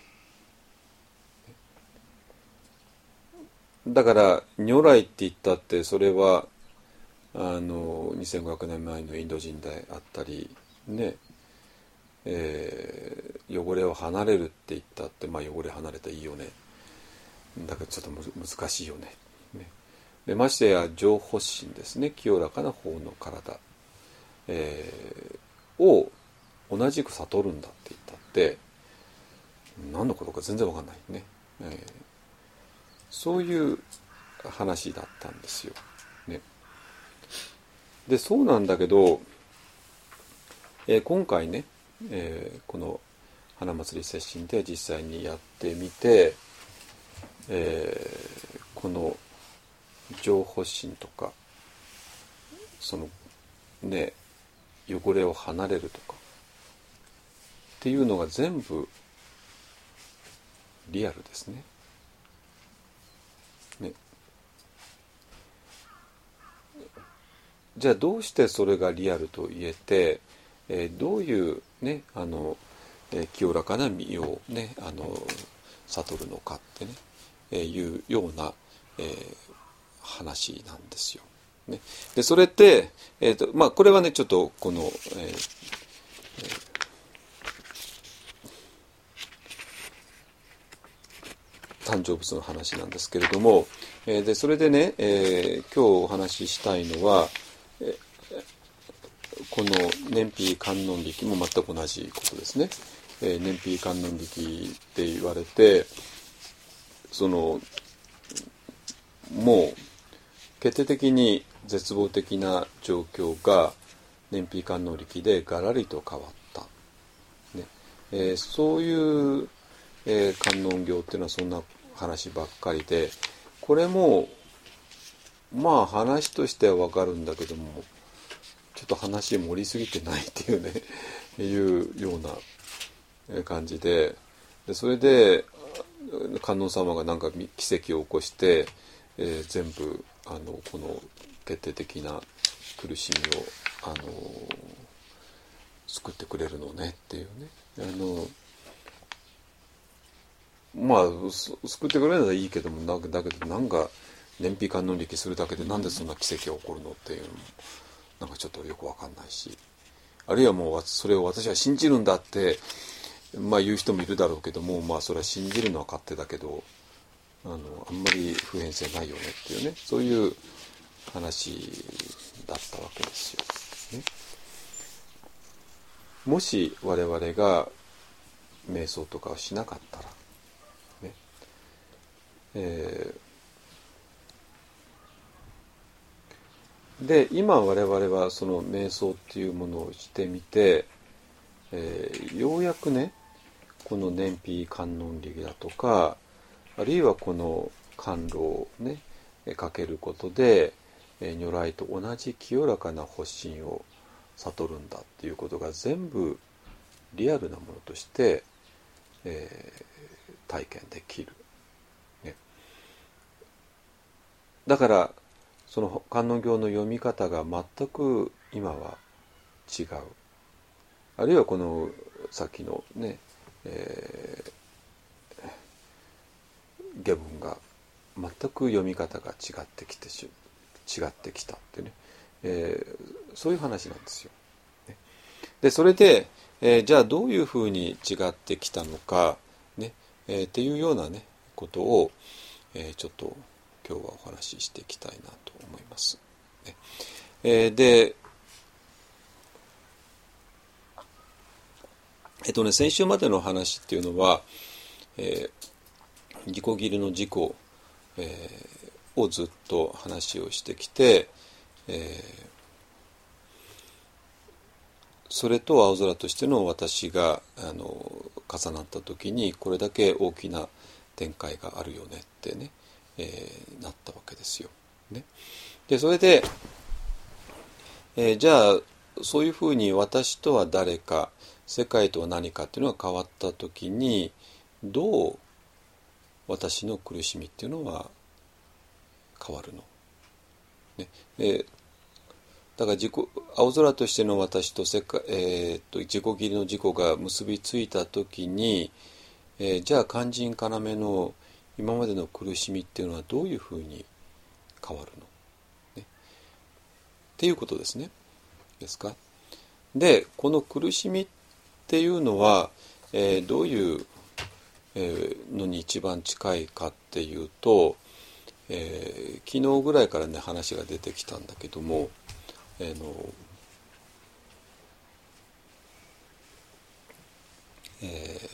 だから如来って言ったってそれはあのにせんごひゃくねんまえのインド人であったりね、えー、汚れを離れるって言ったって、まあ汚れ離れたらいいよね、だけどちょっと難しいよね、ねでましてや浄発心ですね、清らかな法の体、えー、を同じく悟るんだって言ったって何のことか全然わかんないね、えー、そういう話だったんですよ、ね、でそうなんだけど、えー、今回ね、えー、この花祭り接心で実際にやってみて、えー、この浄発心とかそのね汚れを離れるとかっていうのが全部リアルですね。 じゃあどうしてそれがリアルと言えて、えー、どういうねあの、えー、清らかな身をねあの悟るのかってね、えー、いうような、えー、話なんですよ。ね、でそれって、えーとまあ、これはねちょっとこの、えーえー、誕生物の話なんですけれども、えー、でそれでね、えー、今日お話ししたいのは、えー、この燃費観音力も全く同じことですね。えー、燃費観音力って言われて、そのもう決定的に絶望的な状況が燃費観音力でガラリと変わった、ねえー、そういう、えー、観音経っていうのはそんな話ばっかりで、これもまあ話としては分かるんだけども、ちょっと話盛りすぎてないっていうねいうような感じで、でそれで観音様がなんか奇跡を起こして、えー、全部あのこの決定的な苦しみをあの救ってくれるのねっていうね、あのまあ救ってくれるのはいいけども、だけどなんか燃費観音力するだけでなんでそんな奇跡が起こるのっていうのもなんかちょっとよくわかんないし、あるいはもうそれを私は信じるんだってまあ言う人もいるだろうけども、まあそれは信じるのは勝手だけど、あのあんまり普遍性ないよねっていうね、そういう話だったわけですよ、ね、もし我々が瞑想とかをしなかったらね、えー、で今我々はその瞑想っていうものをしてみて、えー、ようやくねこの燃費観音力だとか、あるいはこの甘露をねかけることで如来と同じ清らかな発心を悟るんだっていうことが全部リアルなものとして、えー、体験できる、ね、だからその観音経の読み方が全く今は違う、あるいはこのさっきのね、えー、下文が全く読み方が違ってきてし違ってきたってね、えー、そういう話なんですよ。でそれで、えー、じゃあどういうふうに違ってきたのかね、えー、っていうようなねことを、えー、ちょっと今日はお話ししていきたいなと思います。ねえー、でえっとね先週までの話っていうのは、えー、自己義理の自己、えー、をずっと話をしてきて、えー、それと青空としての私があの重なった時にこれだけ大きな展開があるよねってね、えー、なったわけですよ。ね、でそれで、えー、じゃあそういうふうに私とは誰か世界とは何かっていうのが変わった時にどう私の苦しみっていうのは変わるの、ねえー、だから自己青空としての私と世界、えー、と自己義理の自己が結びついた時に、えー、じゃあ肝心要の今までの苦しみっていうのはどういうふうに変わるの、ね、っていうことですね。ですか。でこの苦しみっていうのは、えー、どういう、えー、のに一番近いかっていうと、えー、昨日ぐらいからね話が出てきたんだけども、えーのえー、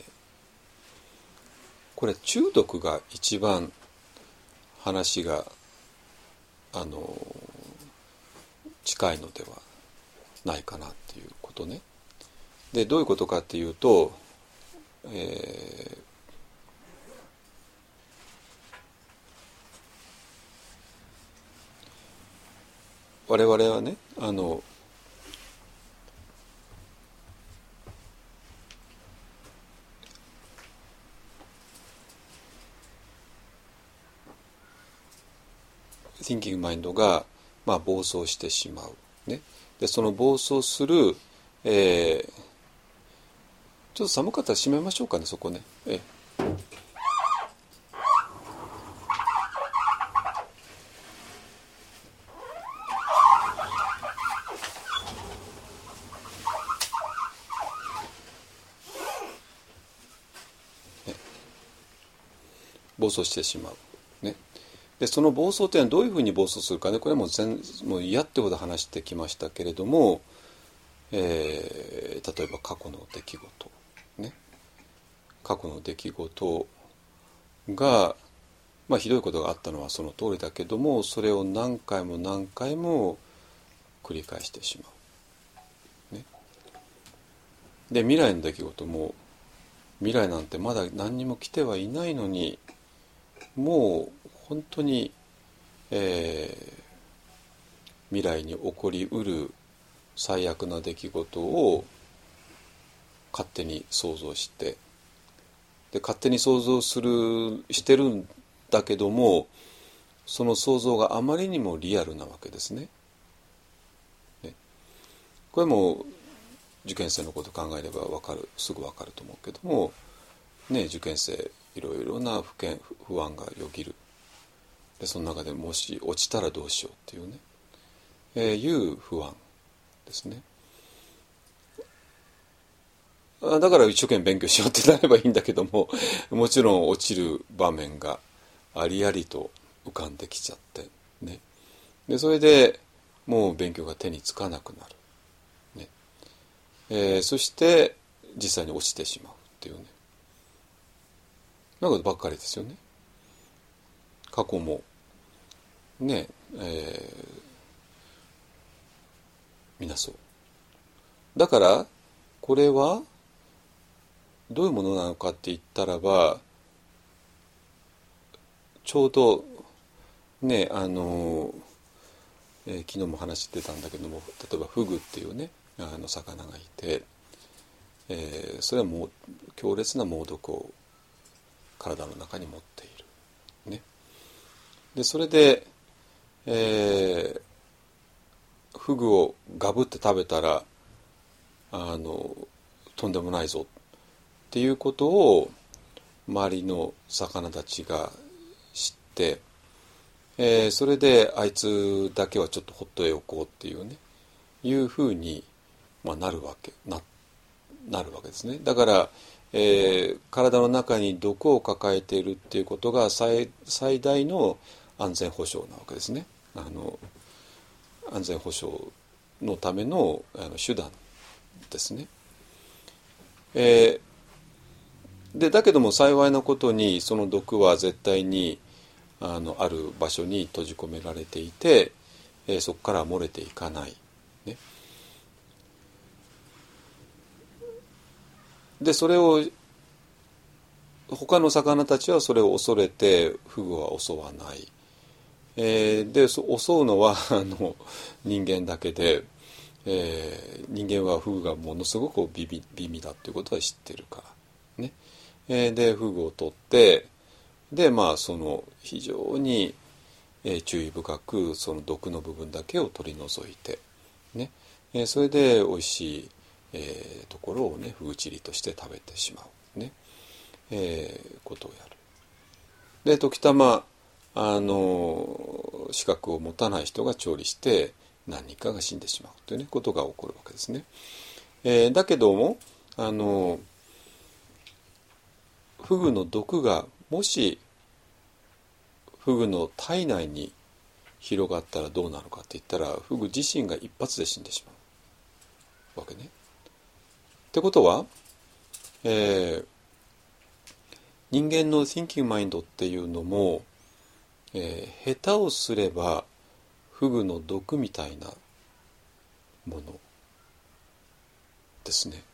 これ中毒が一番話があの近いのではないかなっていうことね。でどういうことかっていうと、えー、我々はねあのThinking Mind が、まあ、暴走してしまう、 ね、でその暴走する、えー、ちょっと寒かったら閉めましょうかね、そこね。えー暴走してしまう、ね、でその暴走というのはどういうふうに暴走するかね、これはもう全もう嫌ってほど話してきましたけれども、えー、例えば過去の出来事、ね、過去の出来事が、まあ、ひどいことがあったのはその通りだけども、それを何回も何回も繰り返してしまう、ね、で未来の出来事も、未来なんてまだ何にも来てはいないのに、もう本当に、えー、未来に起こりうる最悪な出来事を勝手に想像して、で勝手に想像するしてるんだけども、その想像があまりにもリアルなわけですね。ね、これも受験生のこと考えればわかる、すぐわかると思うけども、ね、受験生いろいろな不健不安がよぎる。でその中でもし落ちたらどうしようっていうね、えー、いう不安ですね。だから一生懸命勉強しようってなればいいんだけども、もちろん落ちる場面がありありと浮かんできちゃってね。でそれでもう勉強が手につかなくなる、ね、えー、そして実際に落ちてしまうっていうね、なことばっかりですよね。過去もね、えー、みんなそう。だからこれはどういうものなのかって言ったらば、ちょうどね、あの、えー、昨日も話してたんだけども、例えばフグっていうね、あの魚がいて、えー、それはもう強烈な猛毒を体の中に持っている、ね、でそれで、えー、フグをガブって食べたらあのとんでもないぞっていうことを周りの魚たちが知って、えー、それであいつだけはちょっとほっといておこうっていうね、いうふうに、まあ、なるわけ な, なるわけですね。だから、えー、体の中に毒を抱えているっていうことが 最, 最大の安全保障なわけですね。あの安全保障のため の, あの手段ですね。えー、でだけども幸いなことにその毒は絶対に あ, のある場所に閉じ込められていて、えー、そこから漏れていかない、ね、でそれを他の魚たちはそれを恐れてフグは襲わない、えー、で襲うのはあの人間だけで、えー、人間はフグがものすごく美味だということは知ってるからね、えー、でフグを取ってでまあその非常に、えー、注意深くその毒の部分だけを取り除いてね、えー、それで美味しい、えー、ところをねフグチリとして食べてしまうね、えー、ことをやる。で時たまあの資格を持たない人が調理して何人かが死んでしまうという、ね、ことが起こるわけですね。えー、だけどもあのフグの毒がもしフグの体内に広がったらどうなのかって言ったら、フグ自身が一発で死んでしまうわけね。ってことは、えー、人間の thinking mind っていうのも、えー、下手をすればフグの毒みたいなものですね。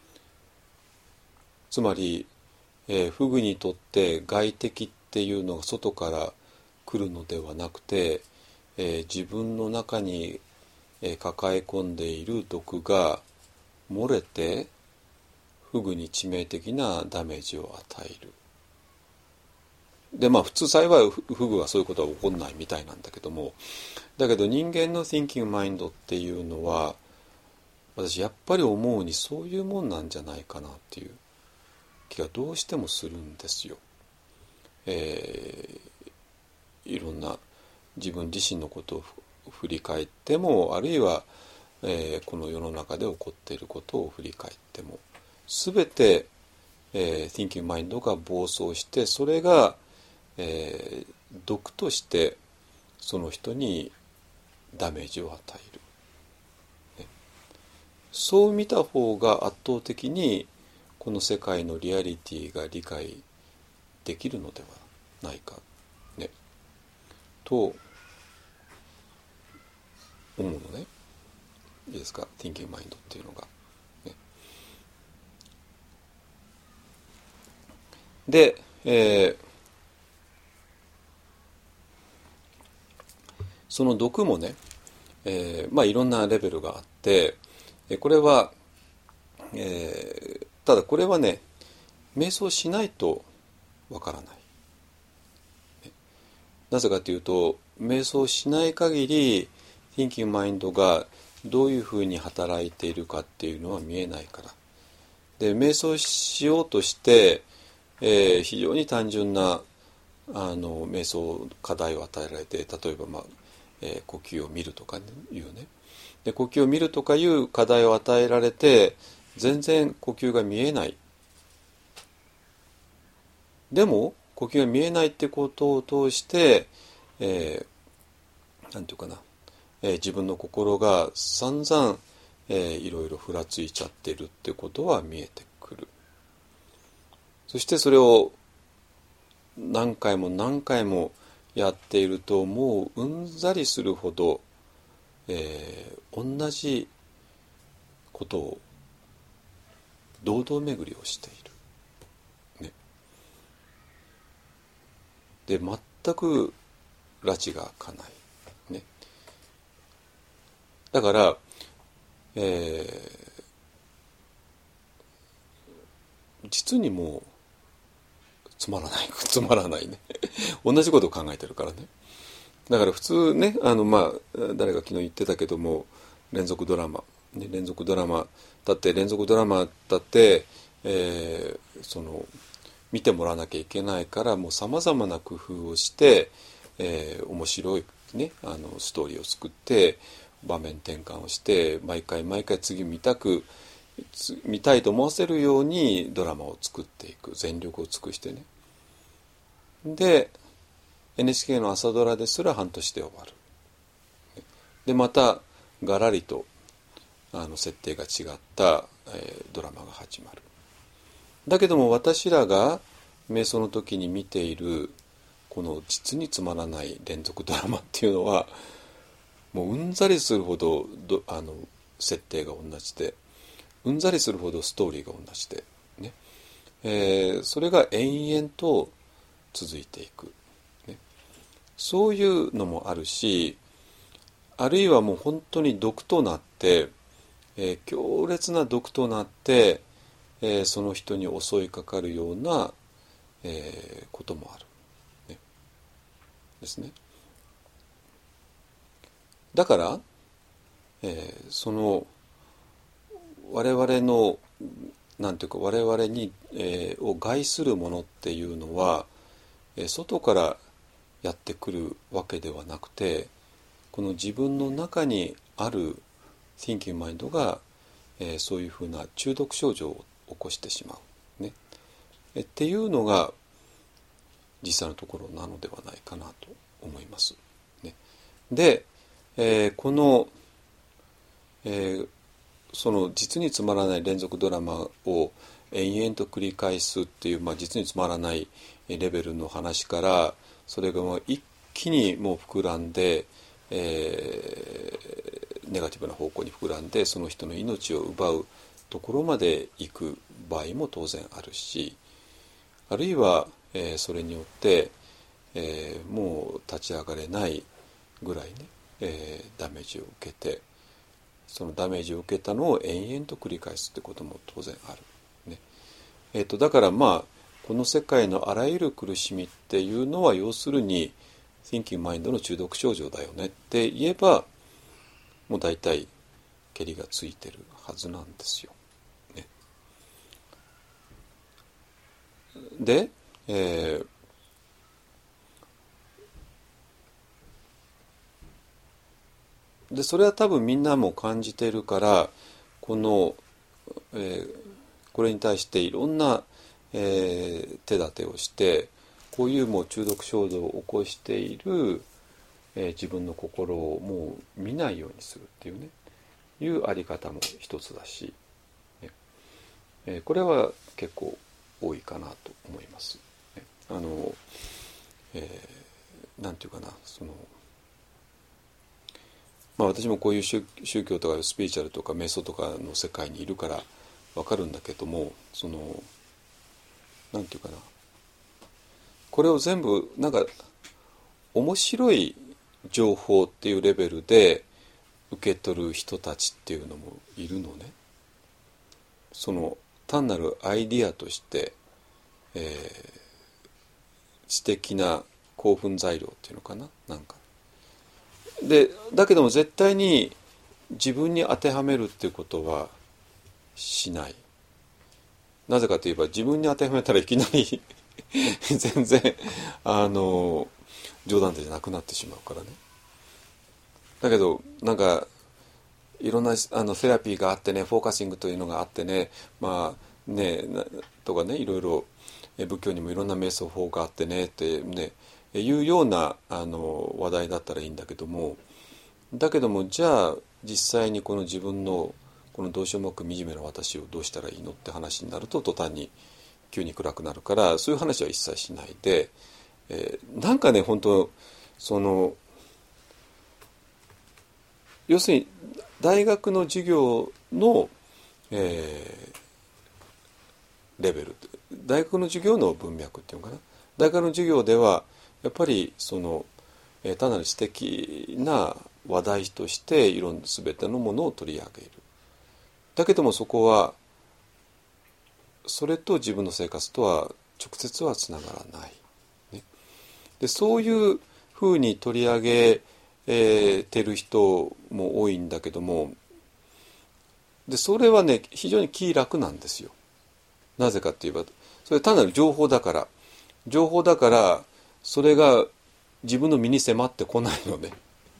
つまり、えー、フグにとって外敵っていうのが外から来るのではなくて、えー、自分の中に、えー、抱え込んでいる毒が漏れてフグに致命的なダメージを与える。 でまあ普通幸いフグはそういうことは起こんないみたいなんだけども、だけど人間の Thinking Mind っていうのは私やっぱり思うにそういうもんなんじゃないかなっていう気がどうしてもするんですよ。えー、いろんな自分自身のことを振り返っても、あるいは、えー、この世の中で起こっていることを振り返っても、全て、えー、Thinking Mind が暴走して、それが、えー、毒としてその人にダメージを与える、ね、そう見た方が圧倒的にこの世界のリアリティが理解できるのではないか、ね、と思うのね。いいですか、 Thinking Mind っていうのが、ね、で、えー、その毒もね、えー、まあいろんなレベルがあって、これは、えー、ただこれはね、瞑想しないとわからない。なぜかというと、瞑想しない限り Thinking Mind がどういうふうに働いているかっていうのは見えないから。で、瞑想しようとして、えー、非常に単純なあの瞑想課題を与えられて、例えば、まあえー、呼吸を見るとかいうね。で、呼吸を見るとかいう課題を与えられて、全然呼吸が見えない。でも呼吸が見えないってことを通して、えー、なんていうかな、えー、自分の心が散々、えー、いろいろふらついちゃってるってことは見えてくる。そしてそれを何回も何回もやっていると、もううんざりするほど、えー、同じことを堂々巡りをしている、ね、で全く拉致が開かない、ね、だから、えー、実にもうつまらないつまらないね同じことを考えてるからね。だから普通ね、あのまあ誰が昨日言ってたけども、連続ドラマ、ね、連続ドラマだって連続ドラマだって、えー、その見てもらわなきゃいけないから、もうさまざまな工夫をして、えー、面白いね、あのストーリーを作って場面転換をして、毎回毎回次見たく見たいと思わせるようにドラマを作っていく、全力を尽くしてね。で エヌエイチケー の朝ドラですら半年で終わる。でまたガラリとあの設定が違った、えー、ドラマが始まる。だけども私らが瞑想の時に見ているこの実につまらない連続ドラマっていうのは、もううんざりするほどどあの設定が同じで、うんざりするほどストーリーが同じで、ねえー、それが延々と続いていく、ね、そういうのもあるし、あるいはもう本当に毒となって、えー、強烈な毒となって、えー、その人に襲いかかるような、えー、こともある、ね、ですね。だから、えー、その我々のなんていうか我々に、えー、を害するものっていうのは、えー、外からやってくるわけではなくて、この自分の中にある Thinking Mind が、えー、そういうふうな中毒症状を起こしてしまう、ね、えっていうのが実際のところなのではないかなと思います、ね、で、えー、この、えーその実につまらない連続ドラマを延々と繰り返すっていう、まあ、実につまらないレベルの話から、それがもう一気にもう膨らんで、えー、ネガティブな方向に膨らんで、その人の命を奪うところまで行く場合も当然あるし、あるいは、えー、それによって、えー、もう立ち上がれないぐらいね、えー、ダメージを受けて、そのダメージを受けたのを延々と繰り返すってことも当然ある、ねえー、とだからまあこの世界のあらゆる苦しみっていうのは要するに Thinking Mind の中毒症状だよねって言えばもう大体けりがついてるはずなんですよ。ね、で、えー、でそれは多分みんなも感じてるからこの、えー、これに対していろんな、えー、手立てをしてこういうもう中毒衝動を起こしている、えー、自分の心をもう見ないようにするっていうねいうあり方も一つだし、ねえー、これは結構多いかなと思います。ね、あの、えー、なんていうかなそのまあ私もこういう 宗, 宗教とかスピリチュアルとか瞑想とかの世界にいるから分かるんだけどもそのなんていうかなこれを全部なんか面白い情報っていうレベルで受け取る人たちっていうのもいるのね。その単なるアイディアとして、えー、知的な興奮材料っていうのかななんかでだけども絶対に自分に当てはめるっていうことはしない。なぜかといえば自分に当てはめたらいきなり全然あの冗談じゃなくなってしまうからね。だけどなんかいろんなあのセラピーがあってねフォーカシングというのがあってねまあねとかねいろいろ仏教にもいろんな瞑想法があってねってねいうようなあの話題だったらいいんだけどもだけどもじゃあ実際にこの自分のこのどうしようもなく惨めな私をどうしたらいいのって話になると途端に急に暗くなるからそういう話は一切しないで、えー、なんかね本当その要するに大学の授業の、えー、レベル大学の授業の文脈っていうのかな大学の授業ではやっぱりその、えー、単なる知的な話題としていろんな全てのものを取り上げる。だけどもそこはそれと自分の生活とは直接はつながらない、ね、でそういうふうに取り上げ、えー、てる人も多いんだけどもでそれはね非常に気楽なんですよ。なぜかって言えばそれ単なる情報だから情報だからそれが自分の身に迫ってこないのね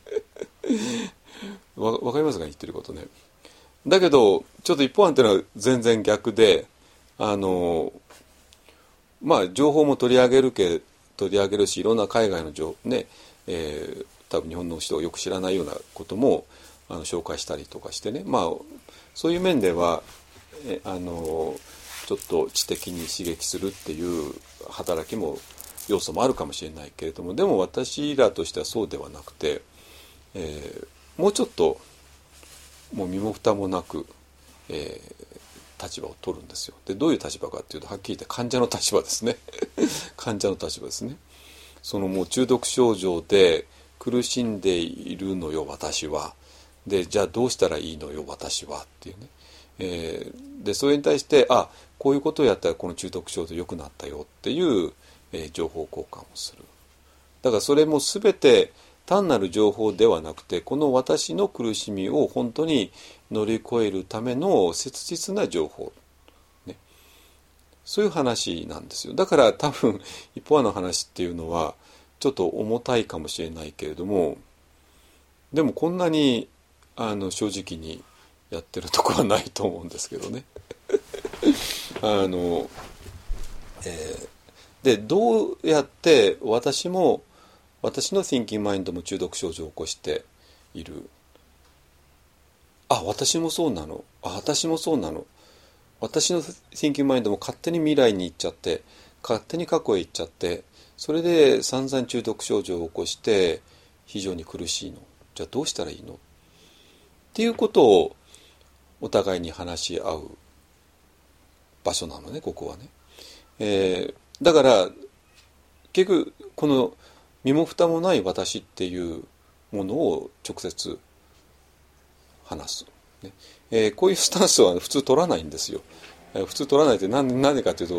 わ, わかりますか言ってることね。だけどちょっと一方案っていうのは全然逆であのまあ情報も取り上げるけ取り上げるしいろんな海外の情報ね、えー、多分日本の人がよく知らないようなこともあの紹介したりとかしてねまあそういう面ではえあのちょっと知的に刺激するっていう働きも要素もあるかもしれないけれどもでも私らとしてはそうではなくて、えー、もうちょっともう身も蓋もなく、えー、立場を取るんですよ。でどういう立場かっていうとはっきり言って患者の立場ですね患者の立場ですね。そのもう中毒症状で苦しんでいるのよ私は。でじゃあどうしたらいいのよ私はっていうね、えー、でそれに対してあこういうことをやったらこの中毒症状良くなったよっていう、えー、情報交換をする。だからそれも全て単なる情報ではなくてこの私の苦しみを本当に乗り越えるための切実な情報、ね、そういう話なんですよ。だから多分一方の話っていうのはちょっと重たいかもしれないけれどもでもこんなにあの正直にやってるとこはないと思うんですけどねあの、えー、でどうやって私も私の Thinking Mind も中毒症状を起こしている。あ、私もそうなの。あ、私もそうなの。私の Thinking Mind も勝手に未来に行っちゃって、勝手に過去へ行っちゃって、それで散々中毒症状を起こして非常に苦しいの。じゃあどうしたらいいの？っていうことをお互いに話し合う場所なのね、ここはね。えー、だから結局この身も蓋もない私っていうものを直接話す、ねえー、こういうスタンスは普通取らないんですよ。えー、普通取らないって何、何かというと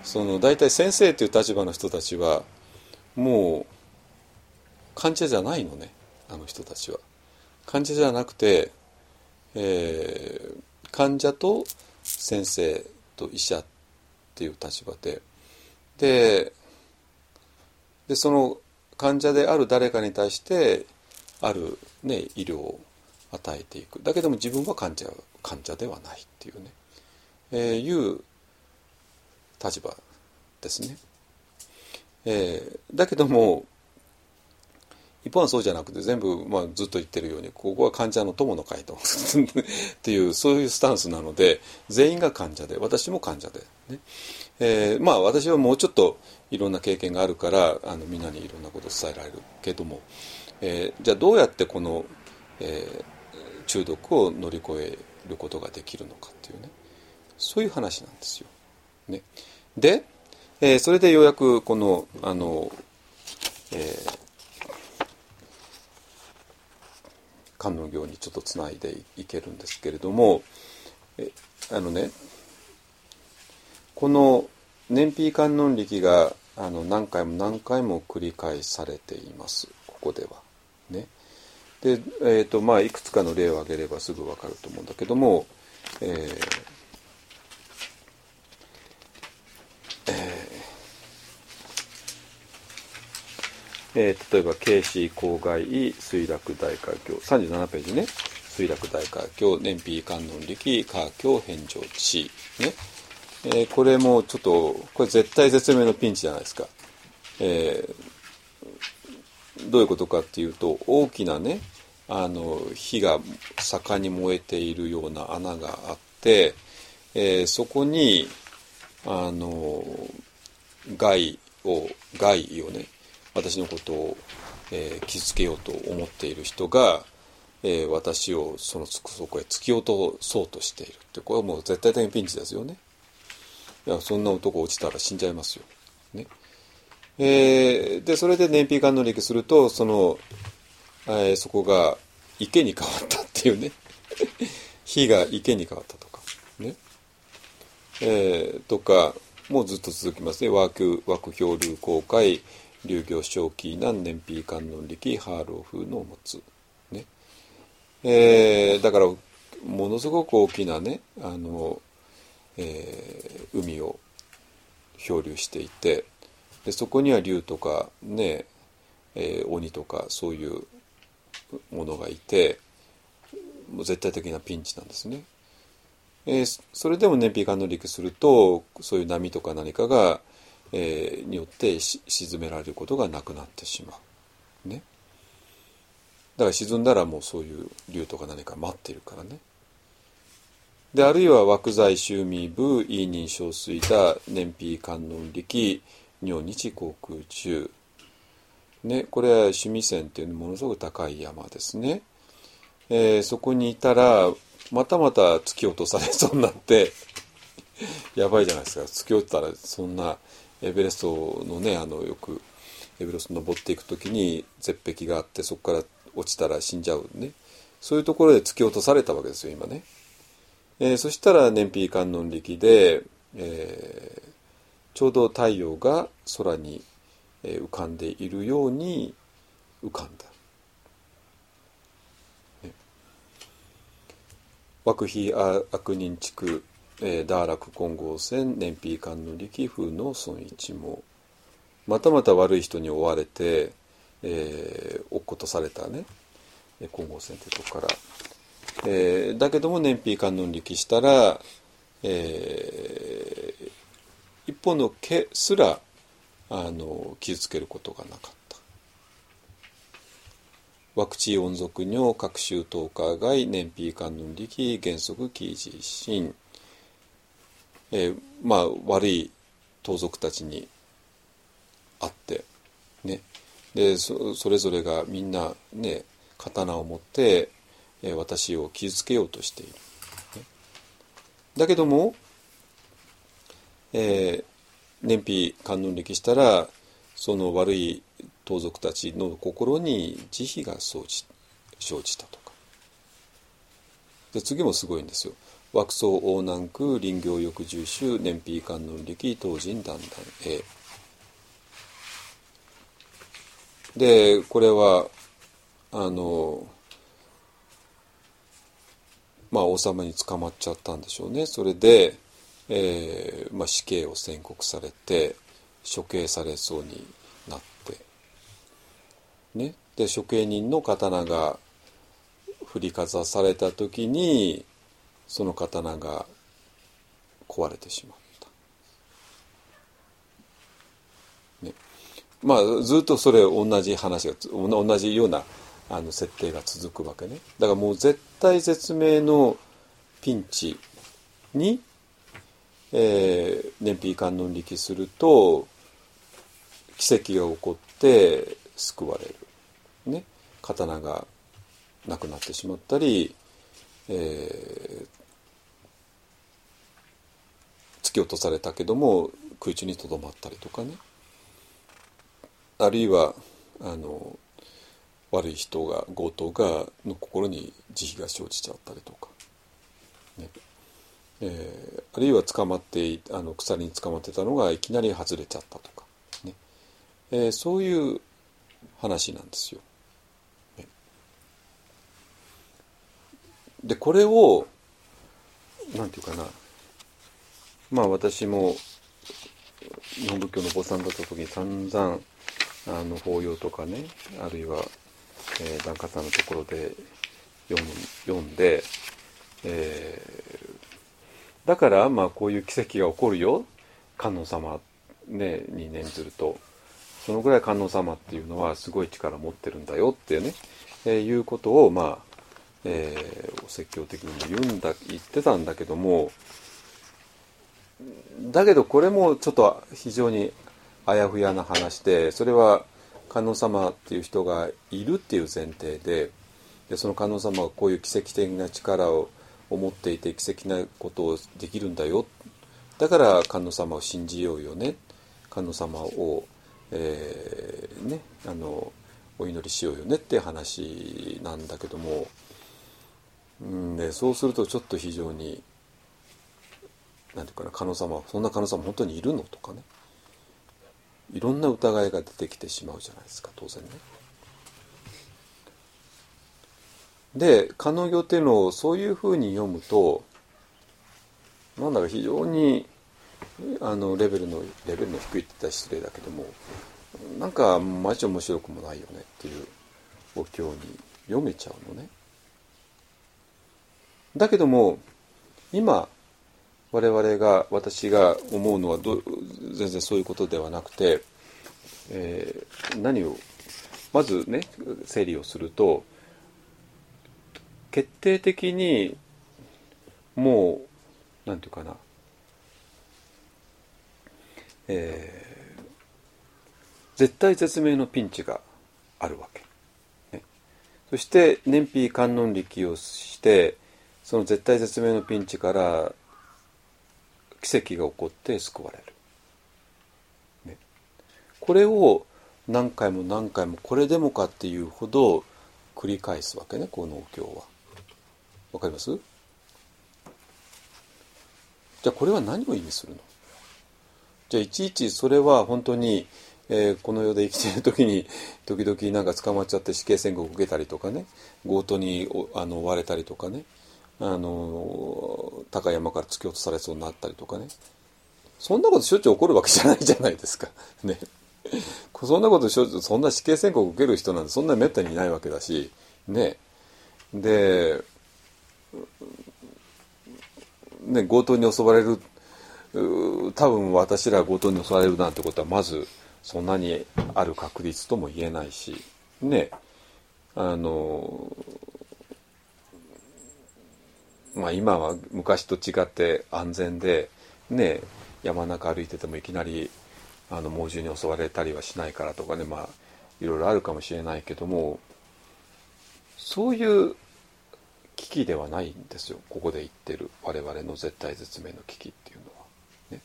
その大体先生という立場の人たちはもう患者じゃないのね。あの人たちは患者じゃなくて、えー、患者と先生と医者っていう立場で、で、でその患者である誰かに対してある、ね、医療を与えていく。だけども自分は患者患者ではないっていうね、えー、いう立場ですね。えー、だけども一般はそうじゃなくて全部、まあ、ずっと言ってるようにここは患者の友の会とっていうそういうスタンスなので全員が患者で私も患者で、ねえー、まあ私はもうちょっといろんな経験があるからあのみんなにいろんなことを伝えられるけども、えー、じゃあどうやってこの、えー、中毒を乗り越えることができるのかっていうねそういう話なんですよ。ね、で、えー、それでようやくこのあの、えー観音行にちょっとつないでいけるんですけれども、えあのねこの燃費観音力があの何回も何回も繰り返されていますここではね。で、えーとまあ、いくつかの例を挙げればすぐ分かると思うんだけども、えーえーえー、例えば慶子公害水楽大華経さんじゅうななページね。水楽大華経燃費観音力華経返上地ね、えー、これもちょっとこれ絶対絶命のピンチじゃないですか。えー、どういうことかっていうと大きなねあの火が盛んに燃えているような穴があって、えー、そこにあの害を害をね私のことを、えー、傷つけようと思っている人が、えー、私をそのそこへ突き落とそうとしているってこれはもう絶対的にピンチですよね。いやそんな男落ちたら死んじゃいますよ。ねえー、でそれで燃費観音力するとその、えー、そこが池に変わったっていうね火が池に変わったとかね、えー、とかもうずっと続きますね。枠枠漂流公開流行正気南燃費観音力ハーロー風のを持つ、ねえー、だからものすごく大きなねあの、えー、海を漂流していてでそこには竜とかね、えー、鬼とかそういうものがいてもう絶対的なピンチなんですね。えー、それでも燃費観音力するとそういう波とか何かがえー、によって沈められることがなくなってしまう、ね、だから沈んだらもうそういう竜とか何か待っているからね。であるいは枠材周味部イーニン小水だ燃費観音力尿日航空中、ね、これは趣味線っていうものすごく高い山ですね、えー、そこにいたらまたまた突き落とされそうになってやばいじゃないですか。突き落ちたらそんなエベレストのねあのよくエベレスト登っていくときに絶壁があってそこから落ちたら死んじゃうねそういうところで突き落とされたわけですよ今ね、えー、そしたら燃費観音力で、えー、ちょうど太陽が空に、えー、浮かんでいるように浮かんだ、ね、枠非悪人地区えー、ダーラク混合線燃費観音力風の損一もまたまた悪い人に追われて、えー、落っことされたね混合線というとこから、えー、だけども燃費観音力したら、えー、一本の毛すらあの傷つけることがなかった。ワクチン温属尿各種等化外燃費観音力原則記自身えー、まあ悪い盗賊たちに会ってねで そ, それぞれがみんなね刀を持って、えー、私を傷つけようとしている、ね、だけども、えー、燃費観音力したらその悪い盗賊たちの心に慈悲が生じ、生じたとかで次もすごいんですよ。 惑草横南区林業翼住州燃費観音力東人団々 A で、これはあのまあ王様に捕まっちゃったんでしょうね。それで、えーまあ、死刑を宣告されて処刑されそうになってね。で処刑人の刀が振りかざされた時にその刀が壊れてしまった、ね。まあずっとそれ同じ話が同じようなあの設定が続くわけね。だからもう絶対絶命のピンチに、えー、燃費観音力すると奇跡が起こって救われる、ね。刀がなくなってしまったり、えー、突き落とされたけども空中にとどまったりとかね。あるいはあの悪い人が強盗がの心に慈悲が生じちゃったりとか、ね。えー、あるいは捕まってあの鎖に捕まってたのがいきなり外れちゃったとか、ね。えー、そういう話なんですよ。でこれをなんていうかな、まあ私も日本仏教のお坊さんだった時に散々あの法要とかね、あるいは、えー、檀家さんのところで読む読んで、えー、だからまあこういう奇跡が起こるよ観音様、ね、に念ずるとそのぐらい観音様っていうのはすごい力を持ってるんだよってね、えー、いうことをまあえー、説教的にも言うんだ言ってたんだけども、だけどこれもちょっと非常にあやふやな話で、それは観音様っていう人がいるっていう前提で、でその観音様がこういう奇跡的な力を持っていて奇跡なことをできるんだよ、だから観音様を信じようよね、観音様を、えー、ね、あのお祈りしようよねっていう話なんだけども、うんでそうするとちょっと非常になんていうかな、観音様そんな観音様本当にいるのとかね、いろんな疑いが出てきてしまうじゃないですか、当然ね。で観音経っていうのをそういうふうに読むとなんだか非常にあのレベルのレベルの低いって言ったら失礼だけども、なんかマジ面白くもないよねっていうお経に読めちゃうのね。だけども今我々が私が思うのはど全然そういうことではなくて、えー、何をまずね整理をすると、決定的にもうなんていうかな、えー、絶対絶命のピンチがあるわけ、ね。そして燃費観音力をしてその絶対絶命のピンチから奇跡が起こって救われる、ね。これを何回も何回もこれでもかっていうほど繰り返すわけね、このお経は。わかります？じゃあこれは何を意味するの？じゃあいちいちそれは本当に、えー、この世で生きている時に時々なんか捕まっちゃって死刑宣告を受けたりとかね、強盗にあの追われたりとかね、あの高山から突き落とされそうになったりとかね、そんなことしょっちゅう起こるわけじゃないじゃないですかね。そんなことしょっちゅう、そんな死刑宣告を受ける人なんてそんなめったにいないわけだしね。で、ね、強盗に襲われる、多分私ら強盗に襲われるなんてことはまずそんなにある確率とも言えないしね、あのまあ今は昔と違って安全でね、山中歩いててもいきなりあの猛獣に襲われたりはしないからとかね、まあいろいろあるかもしれないけども、そういう危機ではないんですよ、ここで言ってる我々の絶対絶命の危機っていうのは、ね。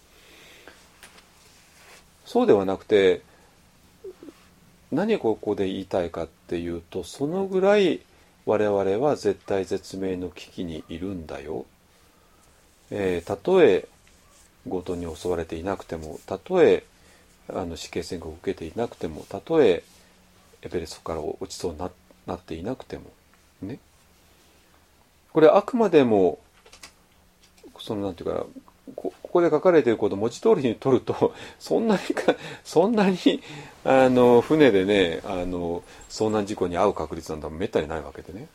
そうではなくて、何をここで言いたいかっていうと、そのぐらい我々は絶対絶命の危機にいるんだよ。 えー、たとえ強盗に襲われていなくても、たとえあの死刑宣告を受けていなくても、たとえエベレストから落ちそうに な, なっていなくてもね、これあくまでもそのなんていうか、ここで書かれていることを文字通りに取ると、そんなにかそんなにあの船でね、あの遭難事故に遭う確率なんてめったにないわけでね。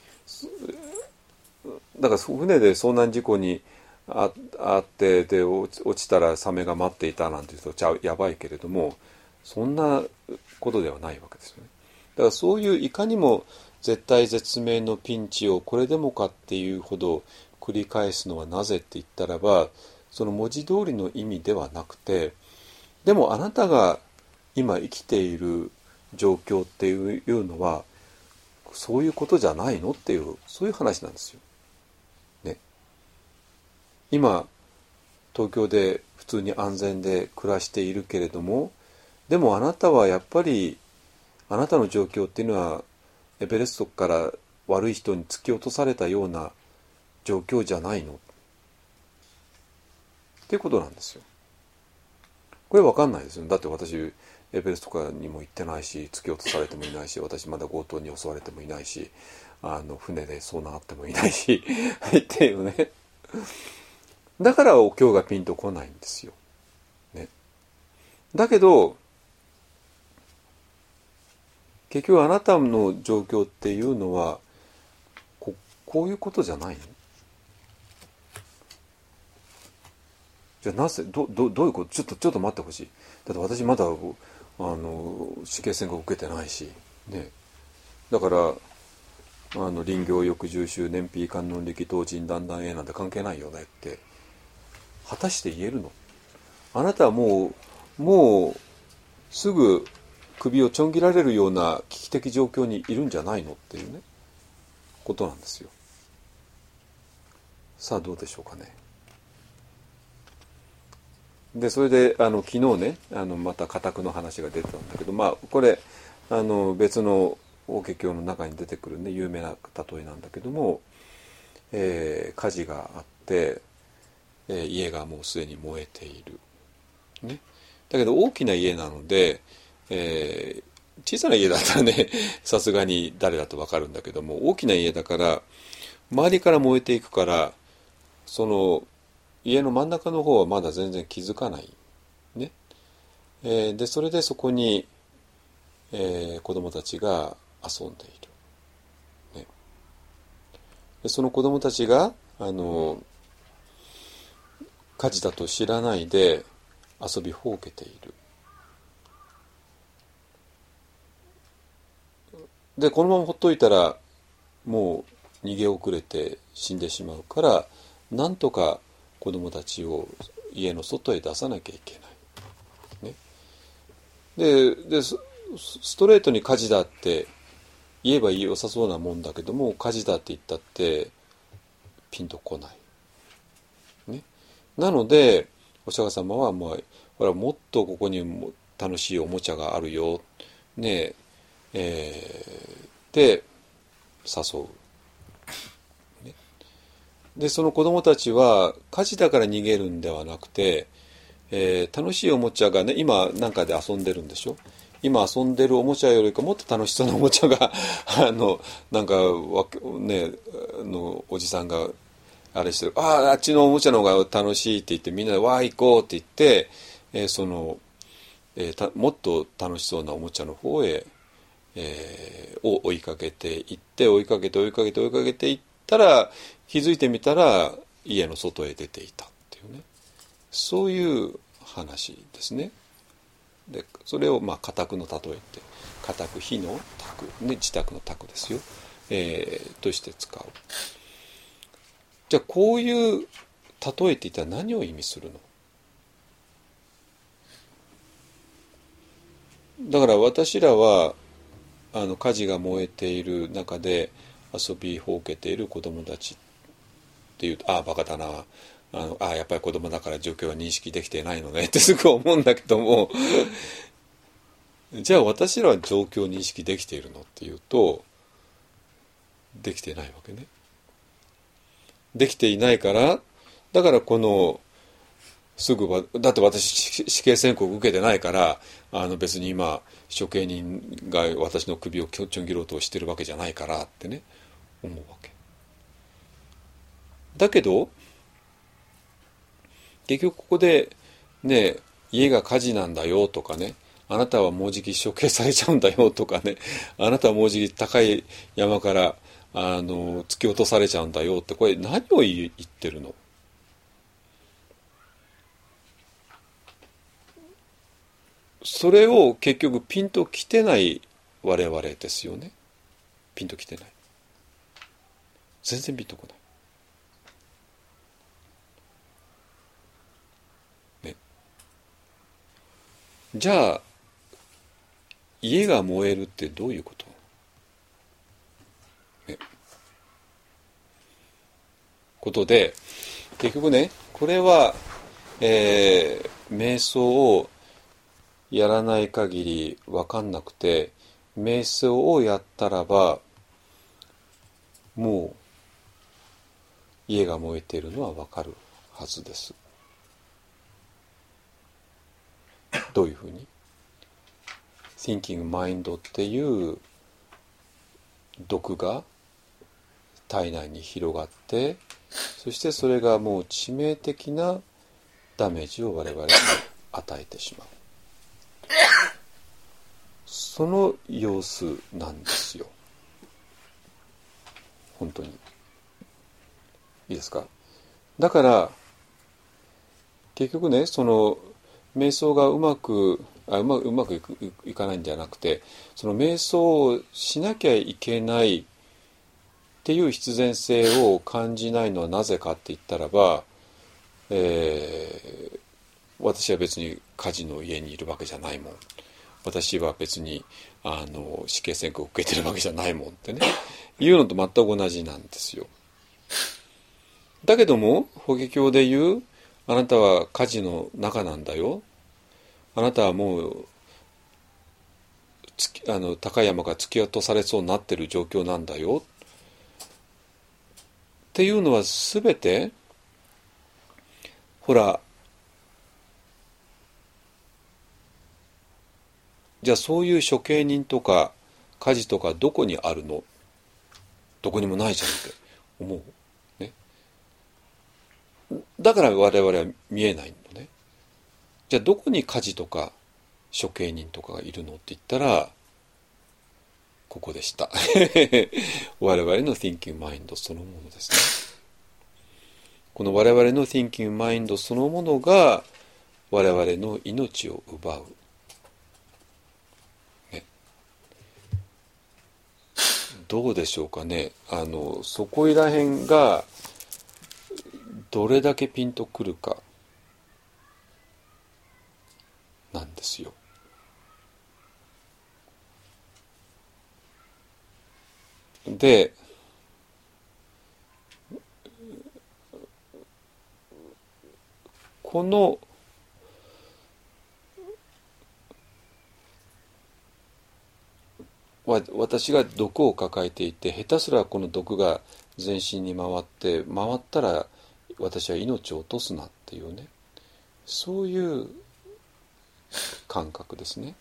だから船で遭難事故にああってで落ちたらサメが待っていたなんていうとちゃやばいけれども、そんなことではないわけですよね。だからそういういかにも絶対絶命のピンチをこれでもかっていうほど繰り返すのはなぜって言ったらば、その文字通りの意味ではなくて、でもあなたが今生きている状況っていうのはそういうことじゃないのっていう、そういう話なんですよ。ね。今東京で普通に安全で暮らしているけれども、でもあなたはやっぱりあなたの状況っていうのはエベレストから悪い人に突き落とされたような状況じゃないのっていうことなんですよ。これ分かんないですよ。だって私エベレストからにも行ってないし、突き落とされてもいないし、私まだ強盗に襲われてもいないし、あの船で遭難あってもいないしっていうね。だからお経がピンとこないんですよ。ね。だけど結局あなたの状況っていうのは こ, こういうことじゃないの？じゃあなぜ ど, ど, どういうこと？ちょっとちょっと待ってほしい。だって私まだあの死刑宣告受けてないし、ね、だからあの林業抑重衆燃費観音力当人だんだん A なんて関係ないよねって果たして言えるの？あなたはもうもうすぐ首をちょん切られるような危機的状況にいるんじゃないのっていうねことなんですよ。さあどうでしょうかね。でそれであの昨日ね、あのまた家宅の話が出てたんだけど、まあこれあの別の法華経の中に出てくるね有名な例えなんだけども、えー、火事があって、えー、家がもうすでに燃えている、ね、だけど大きな家なので、えー、小さな家だったらねさすがに誰だと分かるんだけども、大きな家だから周りから燃えていくから、その家の真ん中の方はまだ全然気づかないね、えー、でそれでそこに、えー、子供たちが遊んでいる、ね、でその子供たちがあの火事だと知らないで遊びほうけている。でこのままほっといたらもう逃げ遅れて死んでしまうから、なんとか子供たちを家の外へ出さなきゃいけない、ね、で, でストレートに火事だって言えば良さそうなもんだけども、火事だって言ったってピンとこない、ね、なのでお釈迦様は、まあ、ほらもっとここにも楽しいおもちゃがあるよ、ねえー、で誘う。でその子供たちは火事だから逃げるんではなくて、えー、楽しいおもちゃがね今なんかで遊んでるんでしょ。今遊んでるおもちゃよりかもっと楽しそうなおもちゃがあのなんかわねのおじさんがあれしてる、あああっちのおもちゃの方が楽しいって言ってみんなでわあ行こうって言って、えー、その、えー、たもっと楽しそうなおもちゃの方へ、えー、を追いかけていって追いかけて追いかけて追いかけていったら気づいてみたら家の外へ出ていたっていうね、そういう話ですね。でそれをまあ家宅の例えって家宅火の宅、ね、自宅の宅ですよ、えー、として使う。じゃあこういう例えって一体何を意味するの？だから私らはあの火事が燃えている中で遊びほうけている子どもたちっていうと、ああバカだな、あのああやっぱり子供だから状況は認識できていないのねってすぐ思うんだけどもじゃあ私らは状況を認識できているのっていうとできてないわけね。できていないから、だかだからこのすぐはだって私死刑宣告受けてないからあの別に今処刑人が私の首をちょん切ろうとしてるわけじゃないからってね思うわけだけど結局ここでね家が火事なんだよとかねあなたはもうじき処刑されちゃうんだよとかねあなたはもうじき高い山からあの突き落とされちゃうんだよってこれ何を言ってるの？それを結局ピンときてない我々ですよね。ピンときてない。全然ピンとこない。ね。じゃあ家が燃えるってどういうこと？ね。ことで結局ねこれは、えー、瞑想をやらない限り分かんなくて瞑想をやったらばもう家が燃えているのは分かるはずです。どういうふうに Thinking Mind っていう毒が体内に広がってそしてそれがもう致命的なダメージを我々に与えてしまうその様子なんですよ本当にいいですか。だから結局ねその瞑想がうまくあうまうまくいくいかないんじゃなくてその瞑想をしなきゃいけないっていう必然性を感じないのはなぜかって言ったらば、えー、私は別に火事の家にいるわけじゃないもん私は別にあの死刑宣告を受けてるわけじゃないもんってねいうのと全く同じなんですよ。だけども法華経で言うあなたは火事の中なんだよあなたはもうつきあの高い山から突き落とされそうになってる状況なんだよっていうのは全てほらじゃあそういう処刑人とか火事とかどこにあるの？どこにもないじゃんって思う、ね、だから我々は見えないのね。じゃあどこに火事とか処刑人とかがいるのって言ったらここでした我々の Thinking Mind そのものですね。この我々の Thinking Mind そのものが我々の命を奪う、ね、どうでしょうかね。あのそこいらへんがどれだけピンとくるかなんですよ。でこのわ私が毒を抱えていて下手すらこの毒が全身に回って回ったら私は命を落とすなっていうねそういう感覚ですね。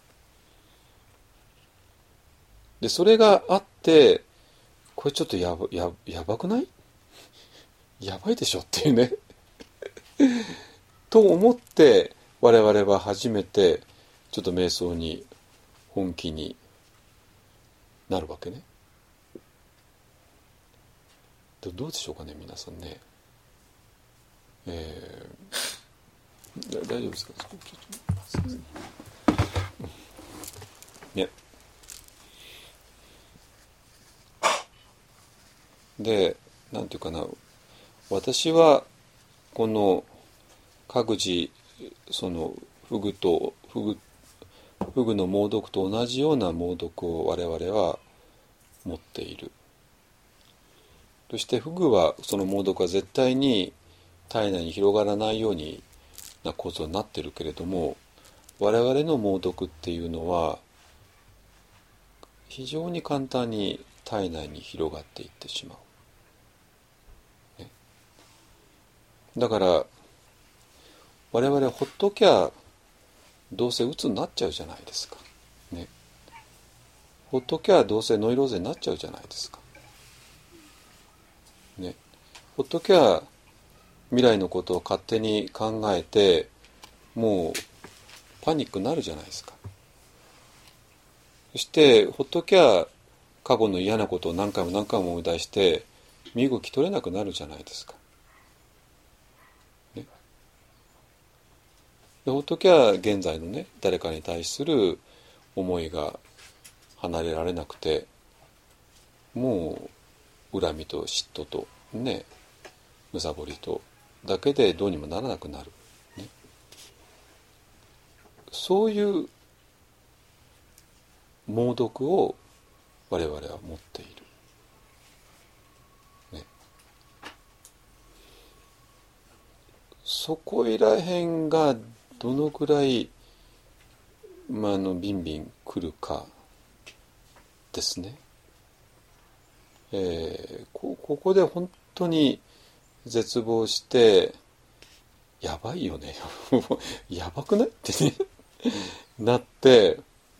でそれがあってこれちょっとやば、や、やばくない？やばいでしょっていうねと思って我々は初めてちょっと瞑想に本気になるわけね。でどうでしょうかね皆さんね。えー、大丈夫ですか？ね。でなんていうかな私はこの各自そのフグとフグフグの猛毒と同じような猛毒を我々は持っている。そしてフグはその猛毒は絶対に体内に広がらないようにな構造になっているけれども我々の猛毒っていうのは非常に簡単に体内に広がっていってしまう。ね、 だから我々ほっときゃどうせ鬱になっちゃうじゃないですか、ね、ほっときゃどうせノイローゼになっちゃうじゃないですか、ね、ほっときゃ未来のことを勝手に考えてもうパニックになるじゃないですか。そしてほっときゃ過去の嫌なことを何回も何回も思い出して身動き取れなくなるじゃないですか、ね、でほっときゃ現在のね誰かに対する思いが離れられなくてもう恨みと嫉妬とねむさぼりとだけでどうにもならなくなる、ね、そういう猛毒を我々は持っている、ね、そこいらへんがどのくらい、まあ、あのビンビン来るかですね、えー、こ, ここで本当に絶望してやばいよねやばくないってねなって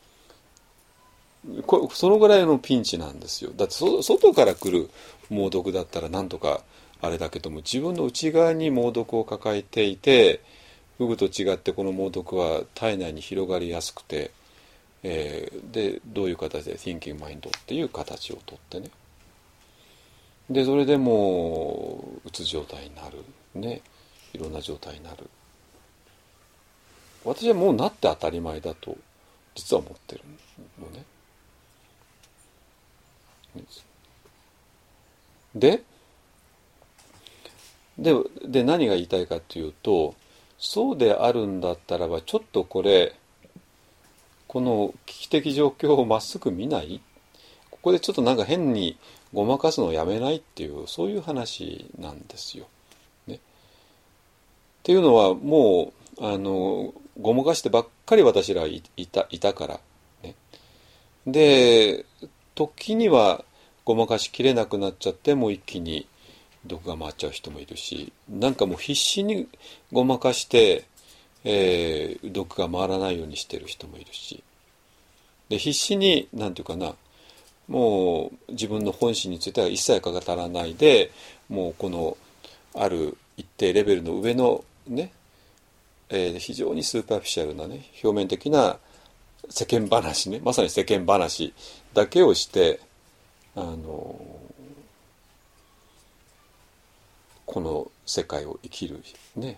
こそのぐらいのピンチなんですよ。だってそ外から来る猛毒だったらなんとかあれだけども自分の内側に猛毒を抱えていてフグと違ってこの猛毒は体内に広がりやすくて、えー、でどういう形で Thinking Mind っていう形をとってねでそれでもううつ状態になるねいろんな状態になる。私はもうなって当たり前だと実は思ってるのね。ででで何が言いたいかというとそうであるんだったらばちょっとこれこの危機的状況をまっすぐ見ないここでちょっとなんか変にごまかすのをやめないっていうそういう話なんですよ。ね、っていうのはもうあのごまかしてばっかり私らいた、いたから、ね、で時にはごまかしきれなくなっちゃってもう一気に毒が回っちゃう人もいるしなんかもう必死にごまかして、えー、毒が回らないようにしてる人もいるしで必死になんていうかなもう自分の本心については一切語らないでもうこのある一定レベルの上のね、えー、非常にスーパーフィシャルなね表面的な世間話ねまさに世間話だけをしてあのこの世界を生きるね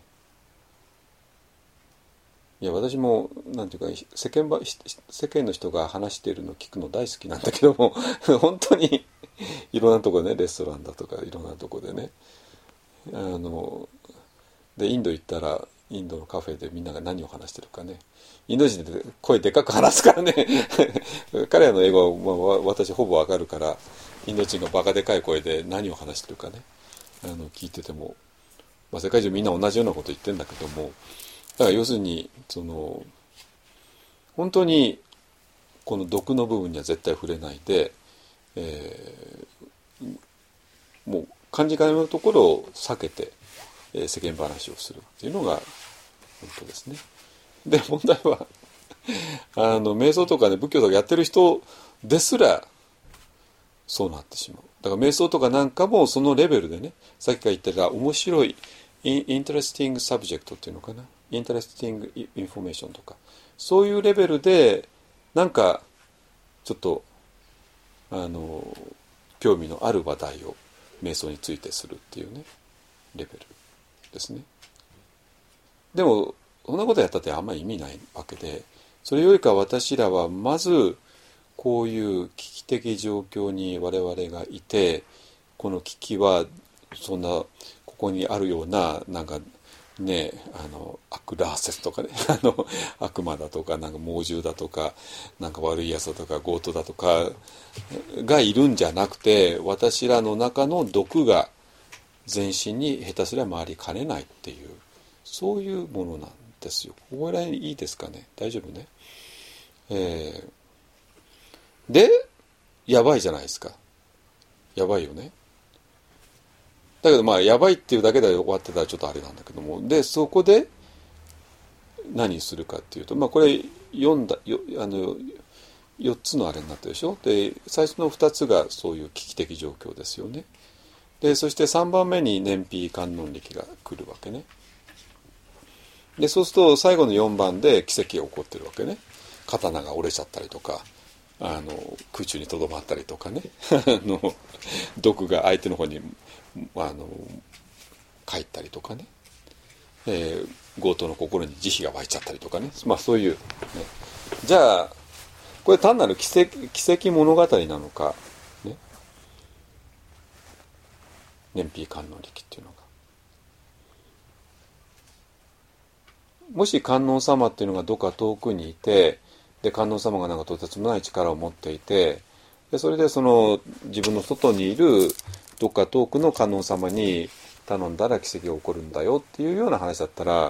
いや私もなんていうか世間ば世間の人が話しているのを聞くの大好きなんだけども本当にいろんなところでねレストランだとかいろんなところでねあのでインド行ったらインドのカフェでみんなが何を話してるかねインド人で声でかく話すからね彼らの英語は、まあ、私ほぼわかるからインド人がバカでかい声で何を話してるかねあの聞いてても、まあ、世界中みんな同じようなこと言ってるんだけどもだから要するにその本当にこの毒の部分には絶対触れないで、えー、もう漢字からのところを避けて、えー、世間話をするっていうのが本当ですね。で問題はあの瞑想とかね仏教とかやってる人ですらそうなってしまう。だから瞑想とかなんかもそのレベルでねさっきから言ってた面白いインタレスティングサブジェクトっていうのかなインタレスティングインフォメーションとかそういうレベルでなんかちょっとあの興味のある話題を瞑想についてするっていうねレベルですね。でもそんなことやったってあんまり意味ないわけでそれよりか私らはまずこういう危機的状況に我々がいてこの危機はそんなここにあるようななんかねあの悪ラーセスとかねあの悪魔だとかなんか猛獣だとかなんか悪いやつだとか強盗だとかがいるんじゃなくて私らの中の毒が全身に下手すりゃ回りかねないっていうそういうものなんですよ。ここら辺いいですかね大丈夫ね、えー、でやばいじゃないですかやばいよね。だだけどまあやばいっていうだけで終わってたらちょっとあれなんだけども、でそこで何するかっていうと、まあこれ読んだよあのよっつのあれになったでしょ。で最初のふたつがそういう危機的状況ですよね。でそしてさんばんめに燃費観音力が来るわけね。でそうすると最後のよんばんで奇跡が起こってるわけね。刀が折れちゃったりとか、あの空中にとどまったりとかねあの毒が相手の方にあの帰ったりとかね、えー、強盗の心に慈悲が湧いちゃったりとかね、まあそういう、ね、じゃあこれ単なる奇跡、奇跡物語なのか、ね、燃費観音力っていうのが、もし観音様っていうのがどっか遠くにいて、で観音様がなんかとてつもない力を持っていて、でそれでその自分の外にいるどっか遠くの観音様に頼んだら奇跡が起こるんだよっていうような話だったら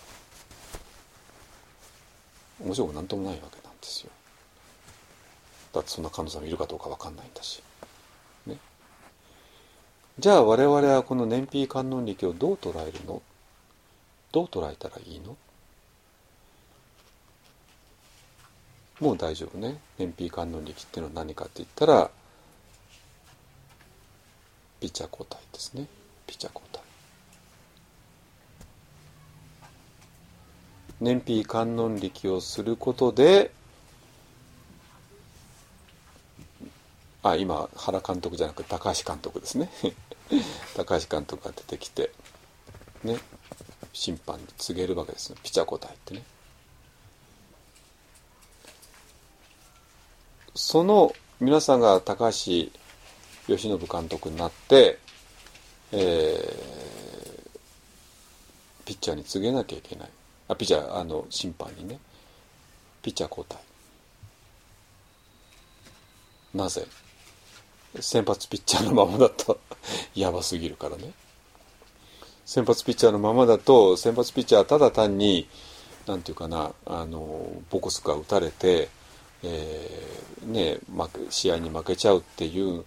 面白くなんともないわけなんですよ。だってそんな観音様いるかどうか分かんないんだし、ね、じゃあ我々はこの燃費観音力をどう捉えるの？どう捉えたらいいの？もう大丈夫ね。燃費観音力っていうのは何かって言ったらピッチャー交代ですね。ピッチャー交代。燃費観音力をすることで、あ、今原監督じゃなくて高橋監督ですね高橋監督が出てきてね、審判に告げるわけですよ。ピッチャー交代ってね。その皆さんが高橋由伸監督になって、えー、ピッチャーに告げなきゃいけない。あ、ピッチャー、あの審判にね、ピッチャー交代。なぜ？先発ピッチャーのままだとやばすぎるからね。先発ピッチャーのままだと、先発ピッチャーはただ単になんていうかな、あのボコスが打たれて、えー、ね、負け試合に負けちゃうっていう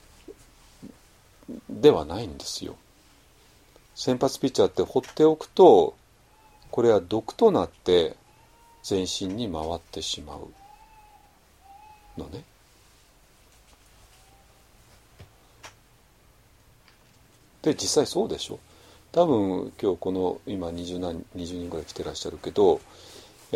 ではないんですよ。先発ピッチャーって放っておくと、これは毒となって全身に回ってしまうのね。で実際そうでしょ。多分今日この今にじゅう何にじゅうにんぐらい来てらっしゃるけど、え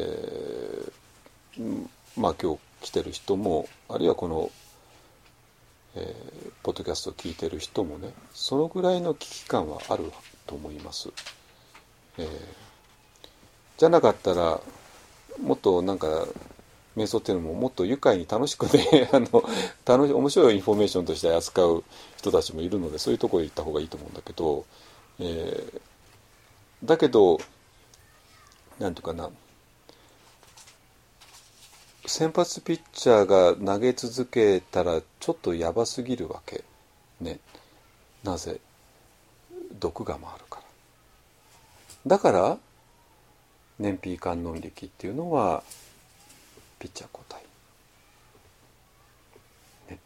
ー、まあ今日来てる人も、あるいはこの、えー、ポッドキャストを聞いてる人もね、そのぐらいの危機感はあると思います。えー、じゃなかったらもっとなんか瞑想っていうのももっと愉快に楽しくねあの楽し面白いインフォメーションとして扱う人たちもいるので、そういうところに行った方がいいと思うんだけど、えー、だけどなんていうかな、先発ピッチャーが投げ続けたらちょっとやばすぎるわけね。なぜ？毒が回るから。だから燃費観音力っていうのはピッチャー交代、ね、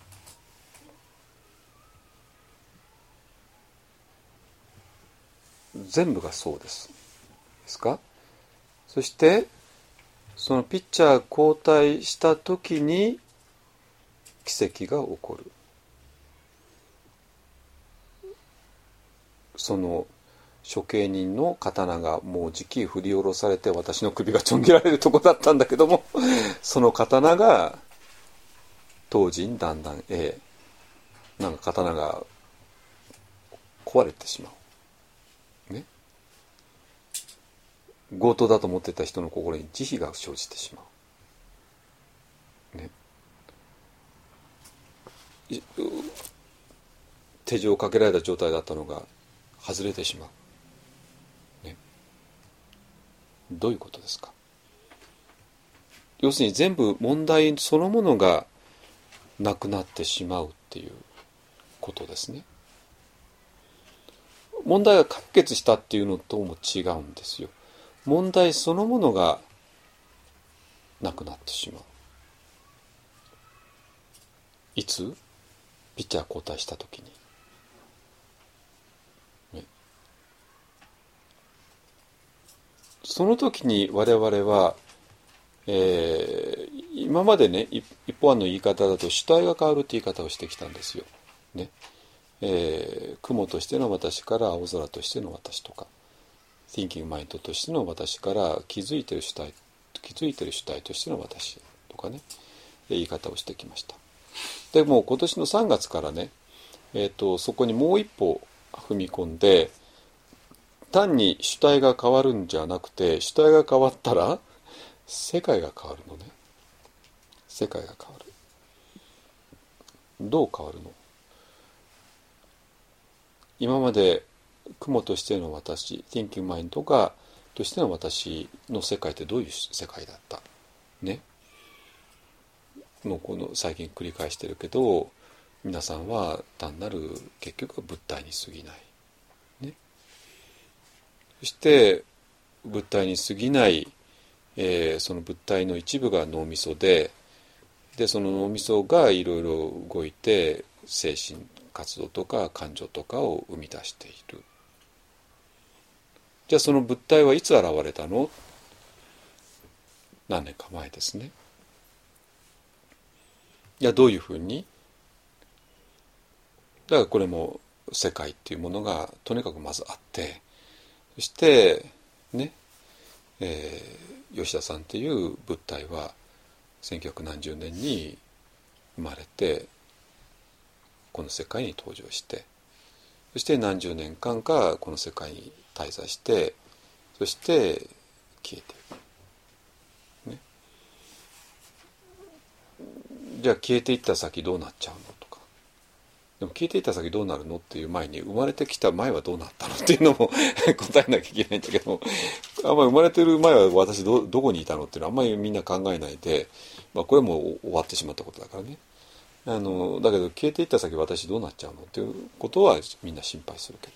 全部がそうですですか。そしてそのピッチャー交代した時に奇跡が起こる。その処刑人の刀がもうじき振り下ろされて私の首がちょん切られるとこだったんだけどもその刀が当人だんだん A なんか刀が壊れてしまうね。強盗だと思ってた人の心に慈悲が生じてしまうね。手錠をかけられた状態だったのが外れてしまう。どういうことですか。要するに全部問題そのものがなくなってしまうっていうことですね。問題が解決したっていうのとも違うんですよ。問題そのものがなくなってしまう。いつ？ピッチャー交代したときに。 その時に我々は、えー、今までね、一方案の言い方だと主体が変わるって言い方をしてきたんですよ。ね。えー、雲としての私から青空としての私とか、Thinking Mind としての私から気づいてる主体、気づいてる主体としての私とかね、言い方をしてきました。でも今年のさんがつからね、えーと、そこにもう一歩踏み込んで、単に主体が変わるんじゃなくて、主体が変わったら世界が変わるのね。世界が変わる。どう変わるの？今まで雲としての私、Thinking Mind がとしての私の世界ってどういう世界だったね。もうこの最近繰り返してるけど、皆さんは単なる結局は物体に過ぎない、ね、そして物体に過ぎない、えー、その物体の一部が脳みそで、でその脳みそがいろいろ動いて精神活動とか感情とかを生み出している。じゃあその物体はいつ現れたの？何年か前ですね。いやどういうふうに？だからこれも世界っていうものがとにかくまずあって、そしてね、えー、吉田さんっていう物体はせんきゅうひゃくなんじゅうねんに生まれてこの世界に登場して、そして何十年間かこの世界に滞在して、そして消えていく、ね、じゃあ消えていった先どうなっちゃうのとか、でも消えていった先どうなるのっていう前に、生まれてきた前はどうなったのっていうのも答えなきゃいけないんだけども、あんまり生まれてる前は私 ど, どこにいたのっていうのはあんまりみんな考えないで、まあ、これも終わってしまったことだからね。あのだけど消えていった先私どうなっちゃうのっていうことはみんな心配するけど、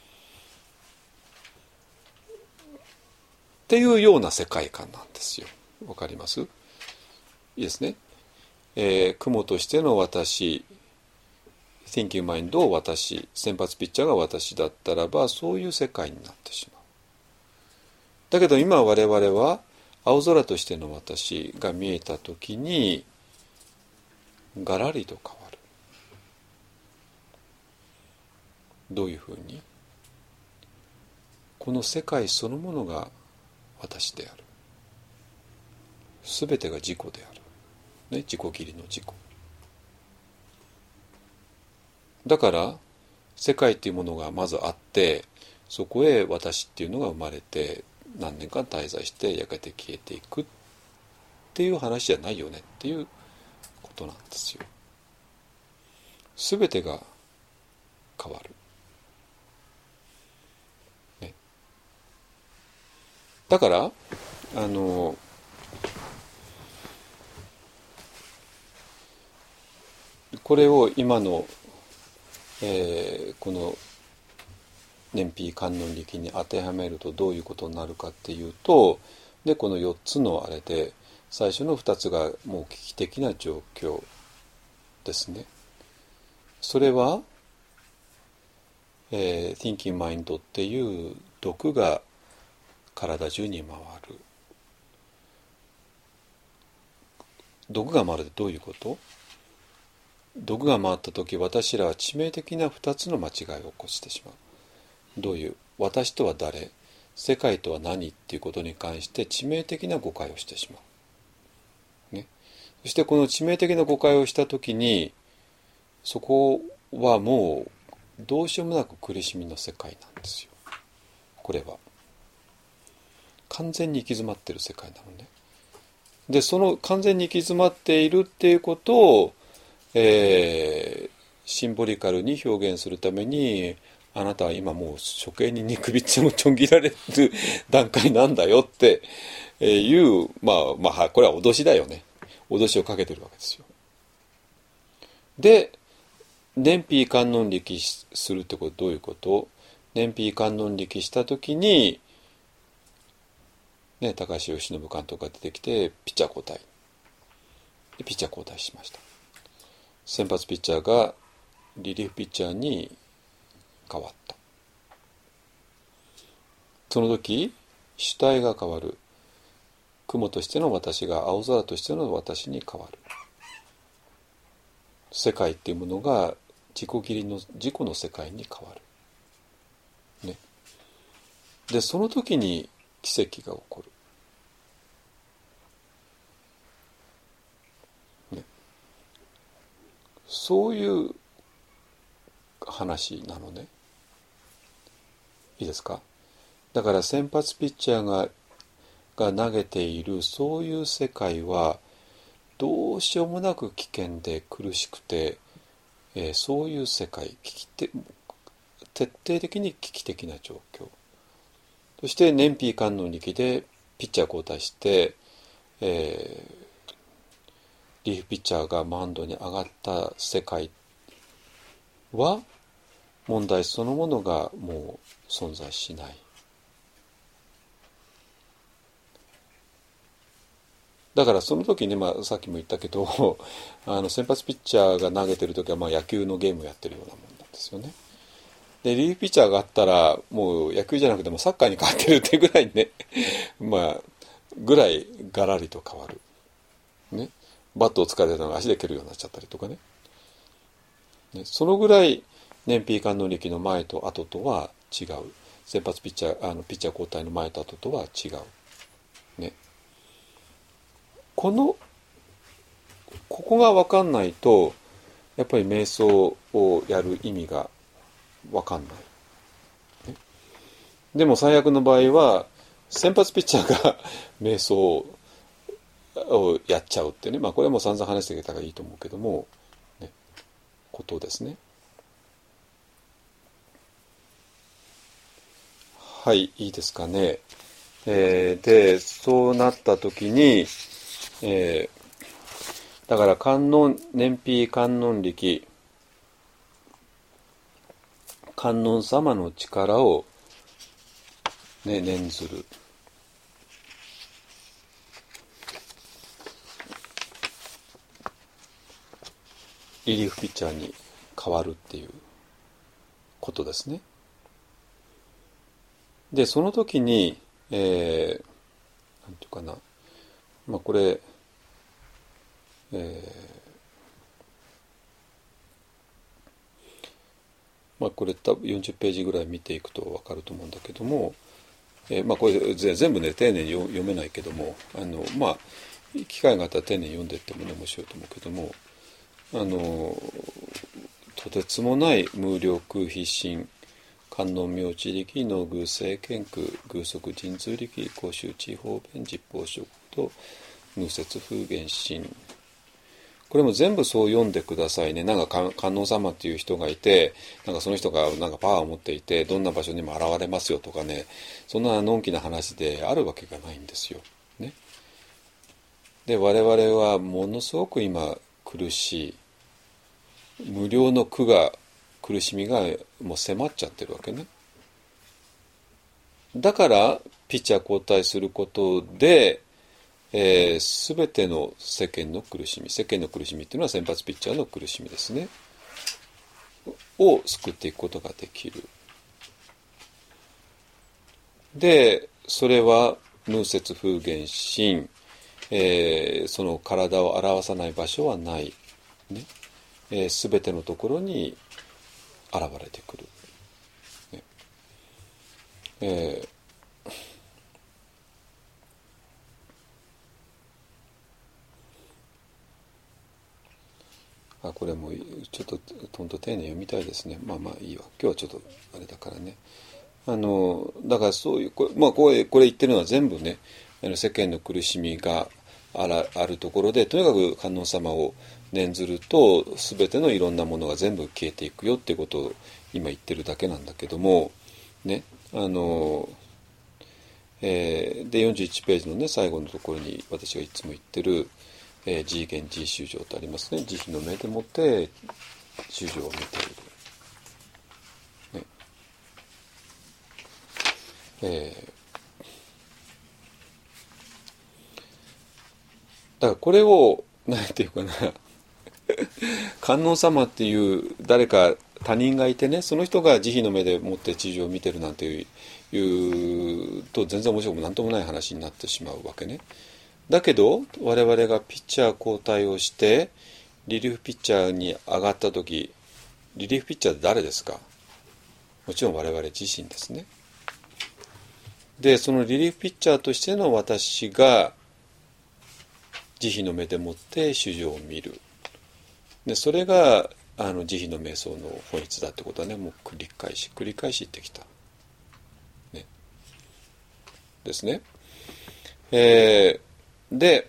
っていうような世界観なんですよ。わかります？いいですね。えー、雲としての私、Thinking Mind を私、先発ピッチャーが私だったらば、そういう世界になってしまう。だけど今我々は青空としての私が見えたときにガラリと変わる。どういうふうに？この世界そのものが私である。すべてが自己である。ね、自己義理の自己。だから世界っていうものがまずあって、そこへ私っていうのが生まれて何年間滞在してやがて消えていくっていう話じゃないよねっていうことなんですよ。すべてが変わる、ね、だからあのこれを今の、えー、この燃費観音力に当てはめるとどういうことになるかっていうと、でこのよっつのあれで最初のふたつがもう危機的な状況ですね。それは、えー、Thinking Mind っていう毒が体中に回る。毒が回るってどういうこと？毒が回った時、私らは致命的なふたつの間違いを起こしてしまう。どういう？私とは誰？世界とは何？っていうことに関して致命的な誤解をしてしまう。ね。そしてこの致命的な誤解をした時に、そこはもうどうしようもなく苦しみの世界なんですよ。これは完全に行き詰まっている世界なのね。でその完全に行き詰まっているっていうことを、えー、シンボリカルに表現するために、あなたは今もう処刑人に首ちょん切られる段階なんだよっていう、まあまあこれは脅しだよね。脅しをかけてるわけですよ。で燃費観音力するってことはどういうこと？燃費観音力したときに、ね、高橋由伸監督が出てきてピッチャー交代でピッチャー交代しました。先発ピッチャーがリリーフピッチャーに変わった。その時主体が変わる。雲としての私が青空としての私に変わる。世界っていうものが自己義理の自己の世界に変わる。ね。で、その時に奇跡が起こる。ね。そういう話なのね。いいですか？だから先発ピッチャーがが投げているそういう世界はどうしようもなく危険で苦しくて、えー、そういう世界、危機て徹底的に危機的な状況。そして燃費間の力でピッチャー交代して、えー、リーフピッチャーがマウンドに上がった世界は問題そのものがもう存在しない。だからその時に、まあ、さっきも言ったけどあの先発ピッチャーが投げてる時はまあ野球のゲームをやってるようなもんなんですよね。でリリーフピッチャーがあったらもう野球じゃなくてもサッカーに変わってるってぐらいねまあぐらいガラリと変わる、ね、バットを使われたのが足で蹴るようになっちゃったりとかね。ね、そのぐらい燃費間能力の前と後とは違う。先発ピッチャーあのピッチャー交代の前と後とは違う。ね。このここが分かんないとやっぱり瞑想をやる意味が分かんない、ね、でも最悪の場合は先発ピッチャーが瞑想をやっちゃうってね、まあこれはもう散々話してきたからいいと思うけども、ね、ことですね。はい、いいですかね。えー、でそうなった時にえー、だから観音燃費観音力観音様の力を、ね、念ずる。リリーフピッチャーに変わるっていうことですね。でその時に、えー、なんていうかな、まあこれえーまあ、これ多分よんじゅっページぐらい見ていくと分かると思うんだけども、えーまあ、これ全部ね丁寧に読めないけども、あのまあ機会があったら丁寧に読んでいってもね面白いと思うけども、あのとてつもない無力必心観音明智力能偶性見空偶足神通力公衆地方弁実法職と無節風原心、これも全部そう読んでくださいね。なんか観音様っていう人がいて、なんかその人がなんかパワーを持っていてどんな場所にも現れますよとかね、そんなのんきな話であるわけがないんですよ。ね。で我々はものすごく今苦しい、無料の苦が苦しみがもう迫っちゃってるわけね。だからピッチャー交代することでえー、全ての世間の苦しみ、世間の苦しみっていうのは先発ピッチャーの苦しみですね、を救っていくことができる。でそれは無節風原心、えー、その体を表さない場所はない、ねえー、全てのところに現れてくる、ねえーあこれもちょっとほんと丁寧に読みたいですね。まあまあいいわ、今日はちょっとあれだからね。あのだからそういうこれ、まあ、これこれ言ってるのは全部ね世間の苦しみがあらあるところでとにかく観音様を念ずると全てのいろんなものが全部消えていくよっていうことを今言ってるだけなんだけどもね、あの、えー、でよんじゅういちページのね最後のところに私がいつも言ってるえー、自現自衆情とありますね。慈悲の目でもって衆情を見ている、ねえー、だからこれを何て言うかな観音様っていう誰か他人がいてね、その人が慈悲の目でもって地上を見てるなんていういうと全然面白くもなんともない話になってしまうわけね。だけど我々がピッチャー交代をしてリリーフピッチャーに上がった時、リリーフピッチャーって誰ですか？もちろん我々自身ですね。でそのリリーフピッチャーとしての私が慈悲の目でもって衆生を見る。でそれがあの慈悲の瞑想の本質だってことはね、もう繰り返し繰り返し言ってきた、ね、ですね。えー、で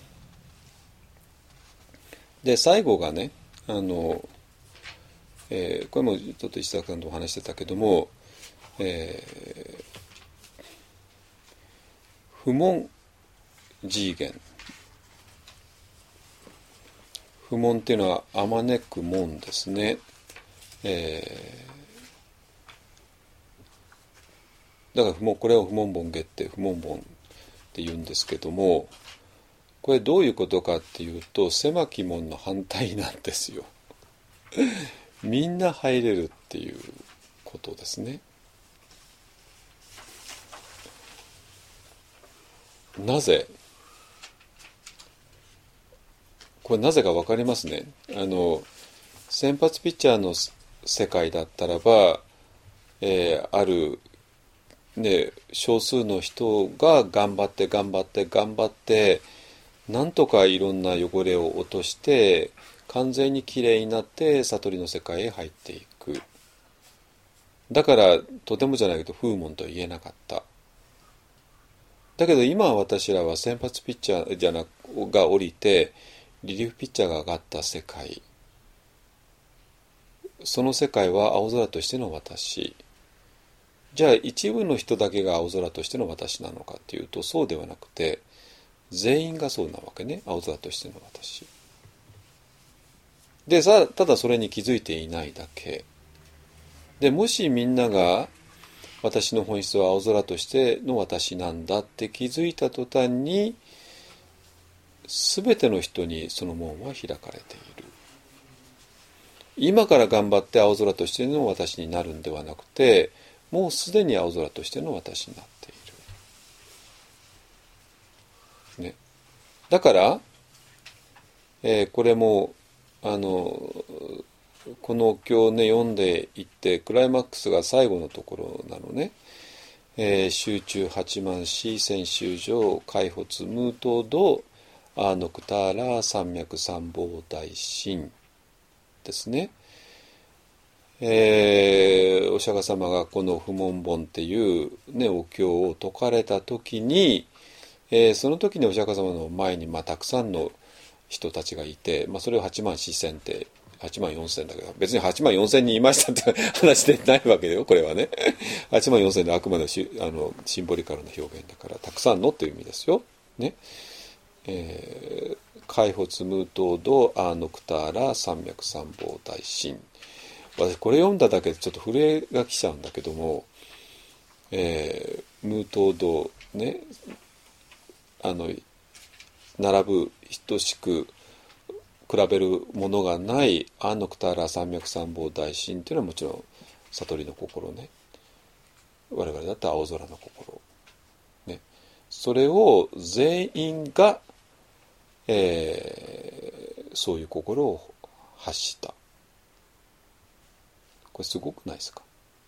で最後がね、あの、えー、これもちょっと石坂さんとお話してたけども、えー、不問次元、不問っていうのはあまねく門ですね。えー、だから不問、これを不問本下って不問本って言うんですけども、これどういうことかっていうと狭き門の反対なんですよ。みんな入れるっていうことですね。なぜ？これなぜか分かりますね。あの先発ピッチャーの世界だったらば、えー、ある、ね、少数の人が頑張って頑張って頑張ってなんとかいろんな汚れを落として完全にきれいになって悟りの世界へ入っていく。だからとてもじゃないけど風門とは言えなかった。だけど今私らは先発ピッチャーじゃなが降りてリリーフピッチャーが上がった世界、その世界は青空としての私。じゃあ一部の人だけが青空としての私なのかっていうとそうではなくて全員がそうなわけね、青空としての私でさ。ただそれに気づいていないだけで、もしみんなが私の本質は青空としての私なんだって気づいた途端に全ての人にその門は開かれている。今から頑張って青空としての私になるんではなくて、もうすでに青空としての私になっている、ね、だから、えー、これもあのこのお経をね読んでいってクライマックスが最後のところなのね。えー、集中八万四千修上開発無東道アーノクターラ三脈三宝大神ですね。えー、お釈迦様がこの不問本っていう、ね、お経を説かれた時に、えー、その時にお釈迦様の前に、まあ、たくさんの人たちがいて、まあ、それを八万四千ってはちまんよんせんだけど別にはちまんよんせんにんいましたって話でないわけよこれはね。はちまんよんせんであくまでしあのシンボリカルな表現だからたくさんのっていう意味ですよ、ね。えー、開発無東道アーノクターラ三脈三宝大神、私これ読んだだけでちょっと震えが来ちゃうんだけども、えー、無東道ね、あの並ぶ等しく比べるものがないアーノクターラ三脈三宝大神っていうのはもちろん悟りの心ね、我々だったら青空の心ね、それを全員が、えー、そういう心を発した。これすごくないですか？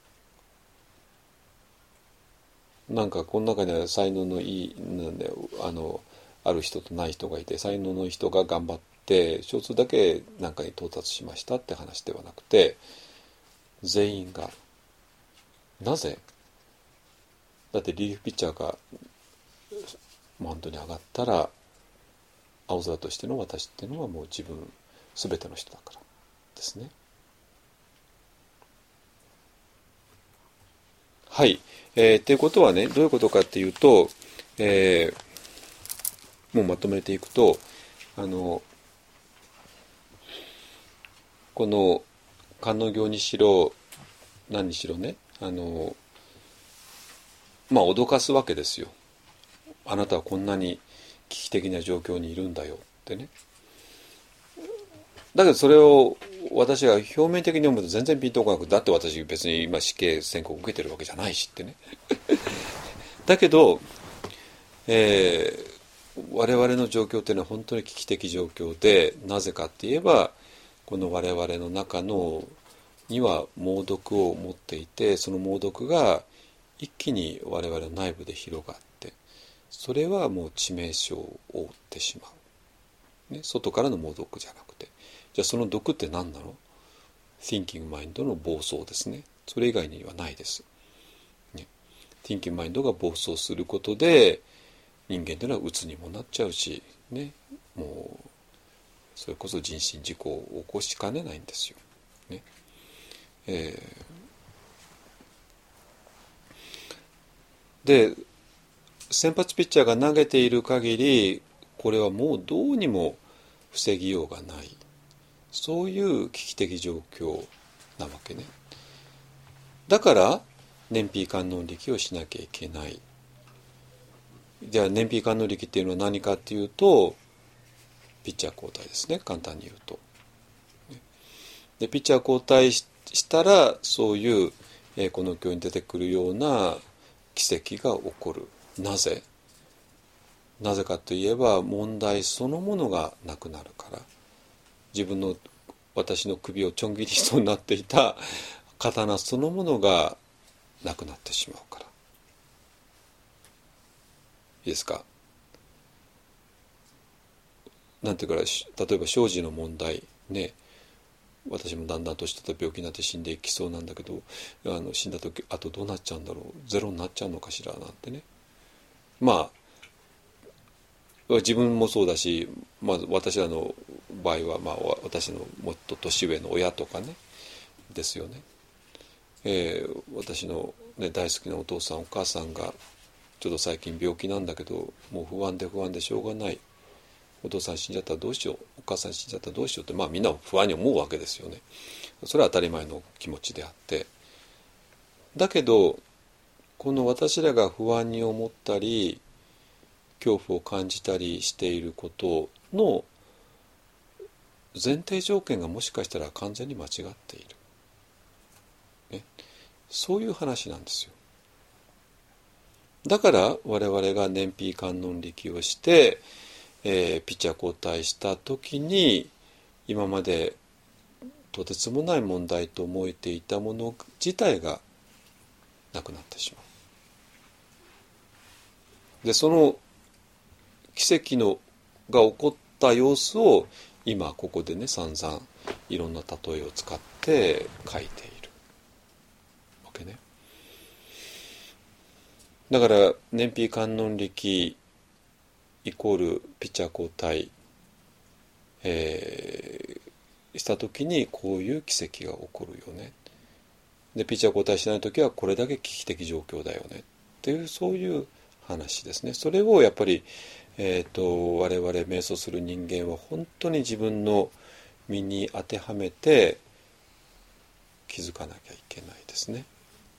なんかこの中には才能のいいなんであのある人とない人がいて、才能の人が頑張って少数だけ何かに到達しましたって話ではなくて、全員が。なぜ？だってリリーフピッチャーがマウンドに上がったら青空としての私っていうのはもう自分全ての人だからですね。はい、えー、っていうことはね、どういうことかっていうと、えー、もうまとめていくと、あのこの観音経にしろ何にしろね、あのまあ脅かすわけですよ。あなたはこんなに危機的な状況にいるんだよってね。だけどそれを私が表面的に読むと全然ピンとこなく、だって私別に今死刑宣告受けてるわけじゃないしってねだけど、えー、我々の状況っていうのは本当に危機的状況で、なぜかって言えばこの我々の中のには猛毒を持っていて、その猛毒が一気に我々の内部で広がって、それはもう致命傷を負ってしまう、ね、外からの猛毒じゃなくて、じゃあその毒って何なの？ Thinking Mind の暴走ですね。それ以外にはないです、ね、Thinking Mind が暴走することで人間というのは鬱にもなっちゃうし、ね、もうそれこそ人身事故を起こしかねないんですよ、ねえー、で先発ピッチャーが投げている限りこれはもうどうにも防ぎようがない、そういう危機的状況なわけね。だから燃費観音力をしなきゃいけない。じゃあ燃費観音力っていうのは何かっていうと、ピッチャー交代ですね、簡単に言うと。でピッチャー交代 し, したらそういう、えー、この教に出てくるような奇跡が起こる。なぜなぜかといえば問題そのものがなくなるから。自分の私の首をちょん切りしそうになっていた刀そのものがなくなってしまうから。いいですか。なんていうか、例えば生児の問題ね、私もだんだん年取った病気になって死んでいきそうなんだけど、あの死んだ時あとどうなっちゃうんだろう、ゼロになっちゃうのかしらなんてね。まあ自分もそうだし、まあ、私らの場合は、まあ、私のもっと年上の親とかねですよね、えー、私の、ね、大好きなお父さんお母さんがちょっと最近病気なんだけど、もう不安で不安でしょうがない、お父さん死んじゃったらどうしよう、お母さん死んじゃったらどうしようって、まあみんな不安に思うわけですよね。それは当たり前の気持ちであって、だけどこの私らが不安に思ったり恐怖を感じたりしていることの前提条件がもしかしたら完全に間違っている、ね、そういう話なんですよ。だから我々が燃費観音力をして、えー、ピッチャー交代した時に今までとてつもない問題と思えていたもの自体がなくなってしまう。でその奇跡のが起こった様子を今ここでね散々いろんな例えを使って書いているわけね。だから燃費観音力イコールピッチャー交代、えー、した時にこういう奇跡が起こるよね。でピッチャー交代しない時はこれだけ危機的状況だよねっていう、そういう話ですね。それをやっぱりえー、と我々瞑想する人間は本当に自分の身に当てはめて気づかなきゃいけないですね。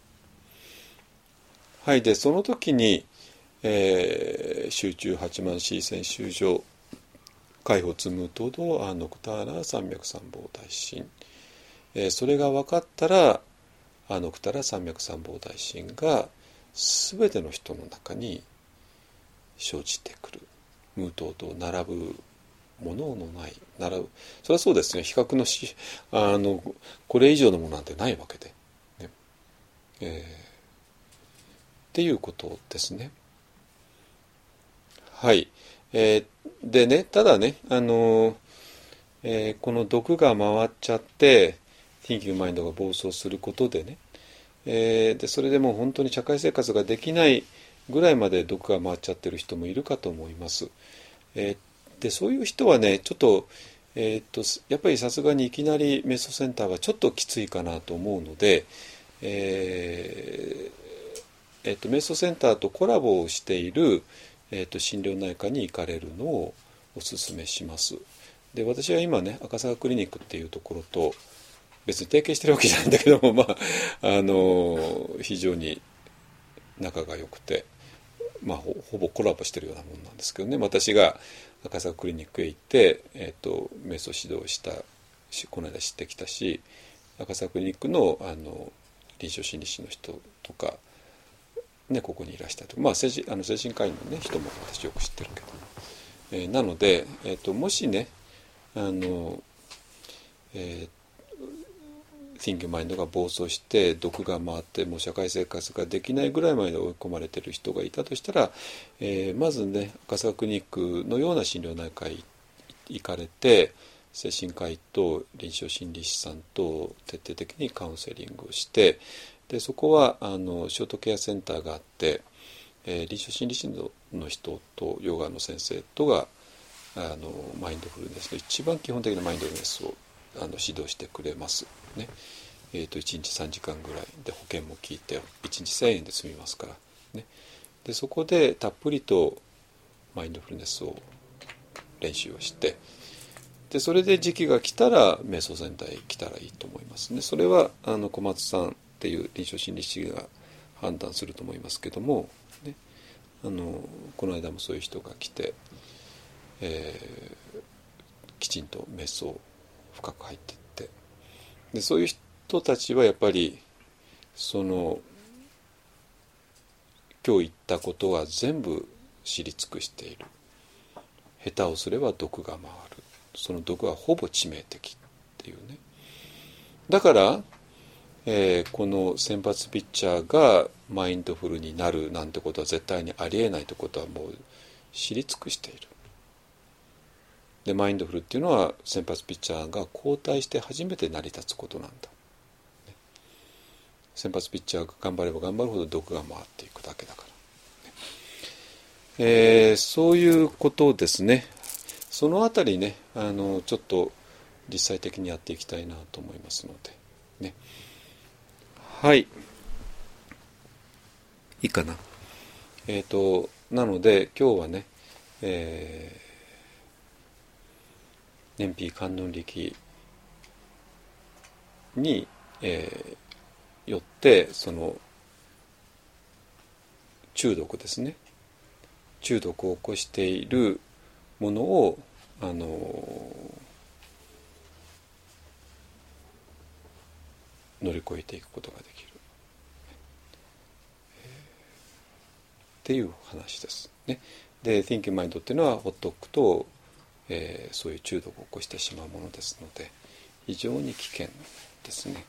はい。でその時に、えー、集中八万四千修正解放つ無とどアノクターラ三脈三宝大神、えー、それが分かったらアノクターラ三脈三宝大神が全ての人の中に生じてくる。無等と並ぶもののない、並ぶ、それはそうですね。比較のしあのこれ以上のものなんてないわけで、ねえー、っていうことですね。はい、えー、でね、ただね、あの、えー、この毒が回っちゃってThinking Mindが暴走することでね、えー、でそれでもう本当に社会生活ができないぐらいまで毒が回っちゃってる人もいるかと思います。えー、でそういう人はねちょっと、えー、っとやっぱりさすがにいきなりメソセンターはちょっときついかなと思うので、えーえー、っとメソセンターとコラボをしている、えー、っと心療内科に行かれるのをお勧めします。で私は今ね赤坂クリニックっていうところと別に提携してるわけじゃないんだけども、まああの非常に仲が良くて、まあ、ほ, ほぼコラボしてるようなもんなんですけどね。私が赤坂クリニックへ行って、えー、と瞑想指導したこの間知ってきたし、赤坂クリニックの、あの臨床心理士の人とか、ね、ここにいらしたと、まあ、精神、あの精神科医の、ね、人も私よく知ってるけど、えー、なので、えーと、もしねあの、えー、Think Mind が暴走して毒が回ってもう社会生活ができないぐらいまで追い込まれている人がいたとしたら、えー、まずね赤坂クリニックのような心療内科医行かれて、精神科医と臨床心理士さんと徹底的にカウンセリングをして、でそこはあのショートケアセンターがあって、えー、臨床心理士 の, の人とヨガの先生とがあのマインドフルネスの一番基本的なマインドフルネスをあの指導してくれますね。えー、といちにちさんじかんぐらいで保険も効いていちにちせんえんで済みますから、ね、でそこでたっぷりとマインドフルネスを練習をして、でそれで時期が来たら瞑想センターへ来たらいいと思いますね。それはあの小松さんっていう臨床心理士が判断すると思いますけども、ね、あのこの間もそういう人が来て、えー、きちんと瞑想深く入っていって、でそういう人たちはやっぱりその今日言ったことは全部知り尽くしている。下手をすれば毒が回る。その毒はほぼ致命的っていうね。だから、えー、この先発ピッチャーがマインドフルになるなんてことは絶対にありえないということはもう知り尽くしている。でマインドフルっていうのは先発ピッチャーが交代して初めて成り立つことなんだ。先発ピッチャーが頑張れば頑張るほど毒が回っていくだけだから、えー、そういうことをですね、そのあたりねあのちょっと実際的にやっていきたいなと思いますのでね。はい、いいかな。えっとなので今日はね、えー、燃費観音力に、えー、よってその中毒ですね、中毒を起こしているものをあの乗り越えていくことができる、えー、っていう話ですね。で Think Mind っていうのはほっとくと、えー、そういう中毒を起こしてしまうものですので非常に危険ですね。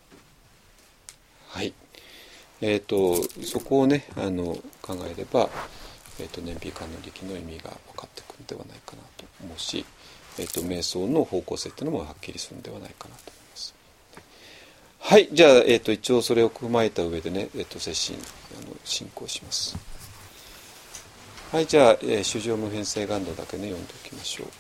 はい、えーとそこをねあの考えれば、えーと燃費観音力の意味が分かってくるんではないかなと思うし、えーと瞑想の方向性っていうのもはっきりするんではないかなと思います。はい、じゃあ、えーと一応それを踏まえた上でね、えーと接心あの進行します。はい、じゃあ、えー、衆生無変性願度だけね読んでおきましょう。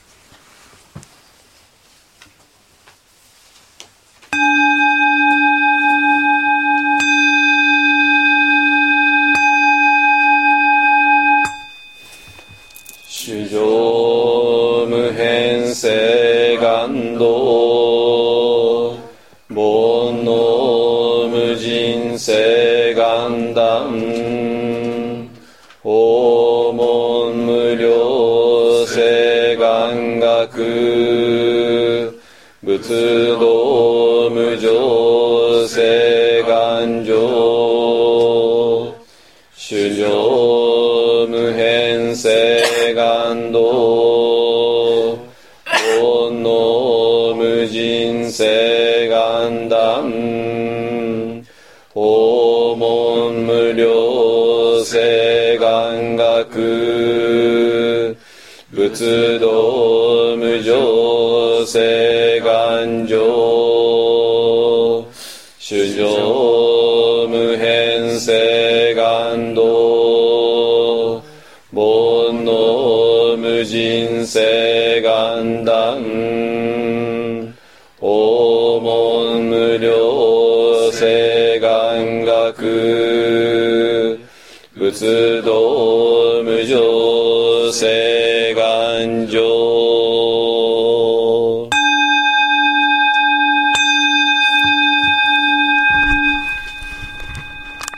衆生無変性願度煩悩無尽性願断訪問無量性願学仏道無常性願上衆生無変性願度煩悩無尽性願断訪問無量性願学仏道無常性願上衆生無変性願度煩悩無尽性願断訪問無量性願学仏道無常性願上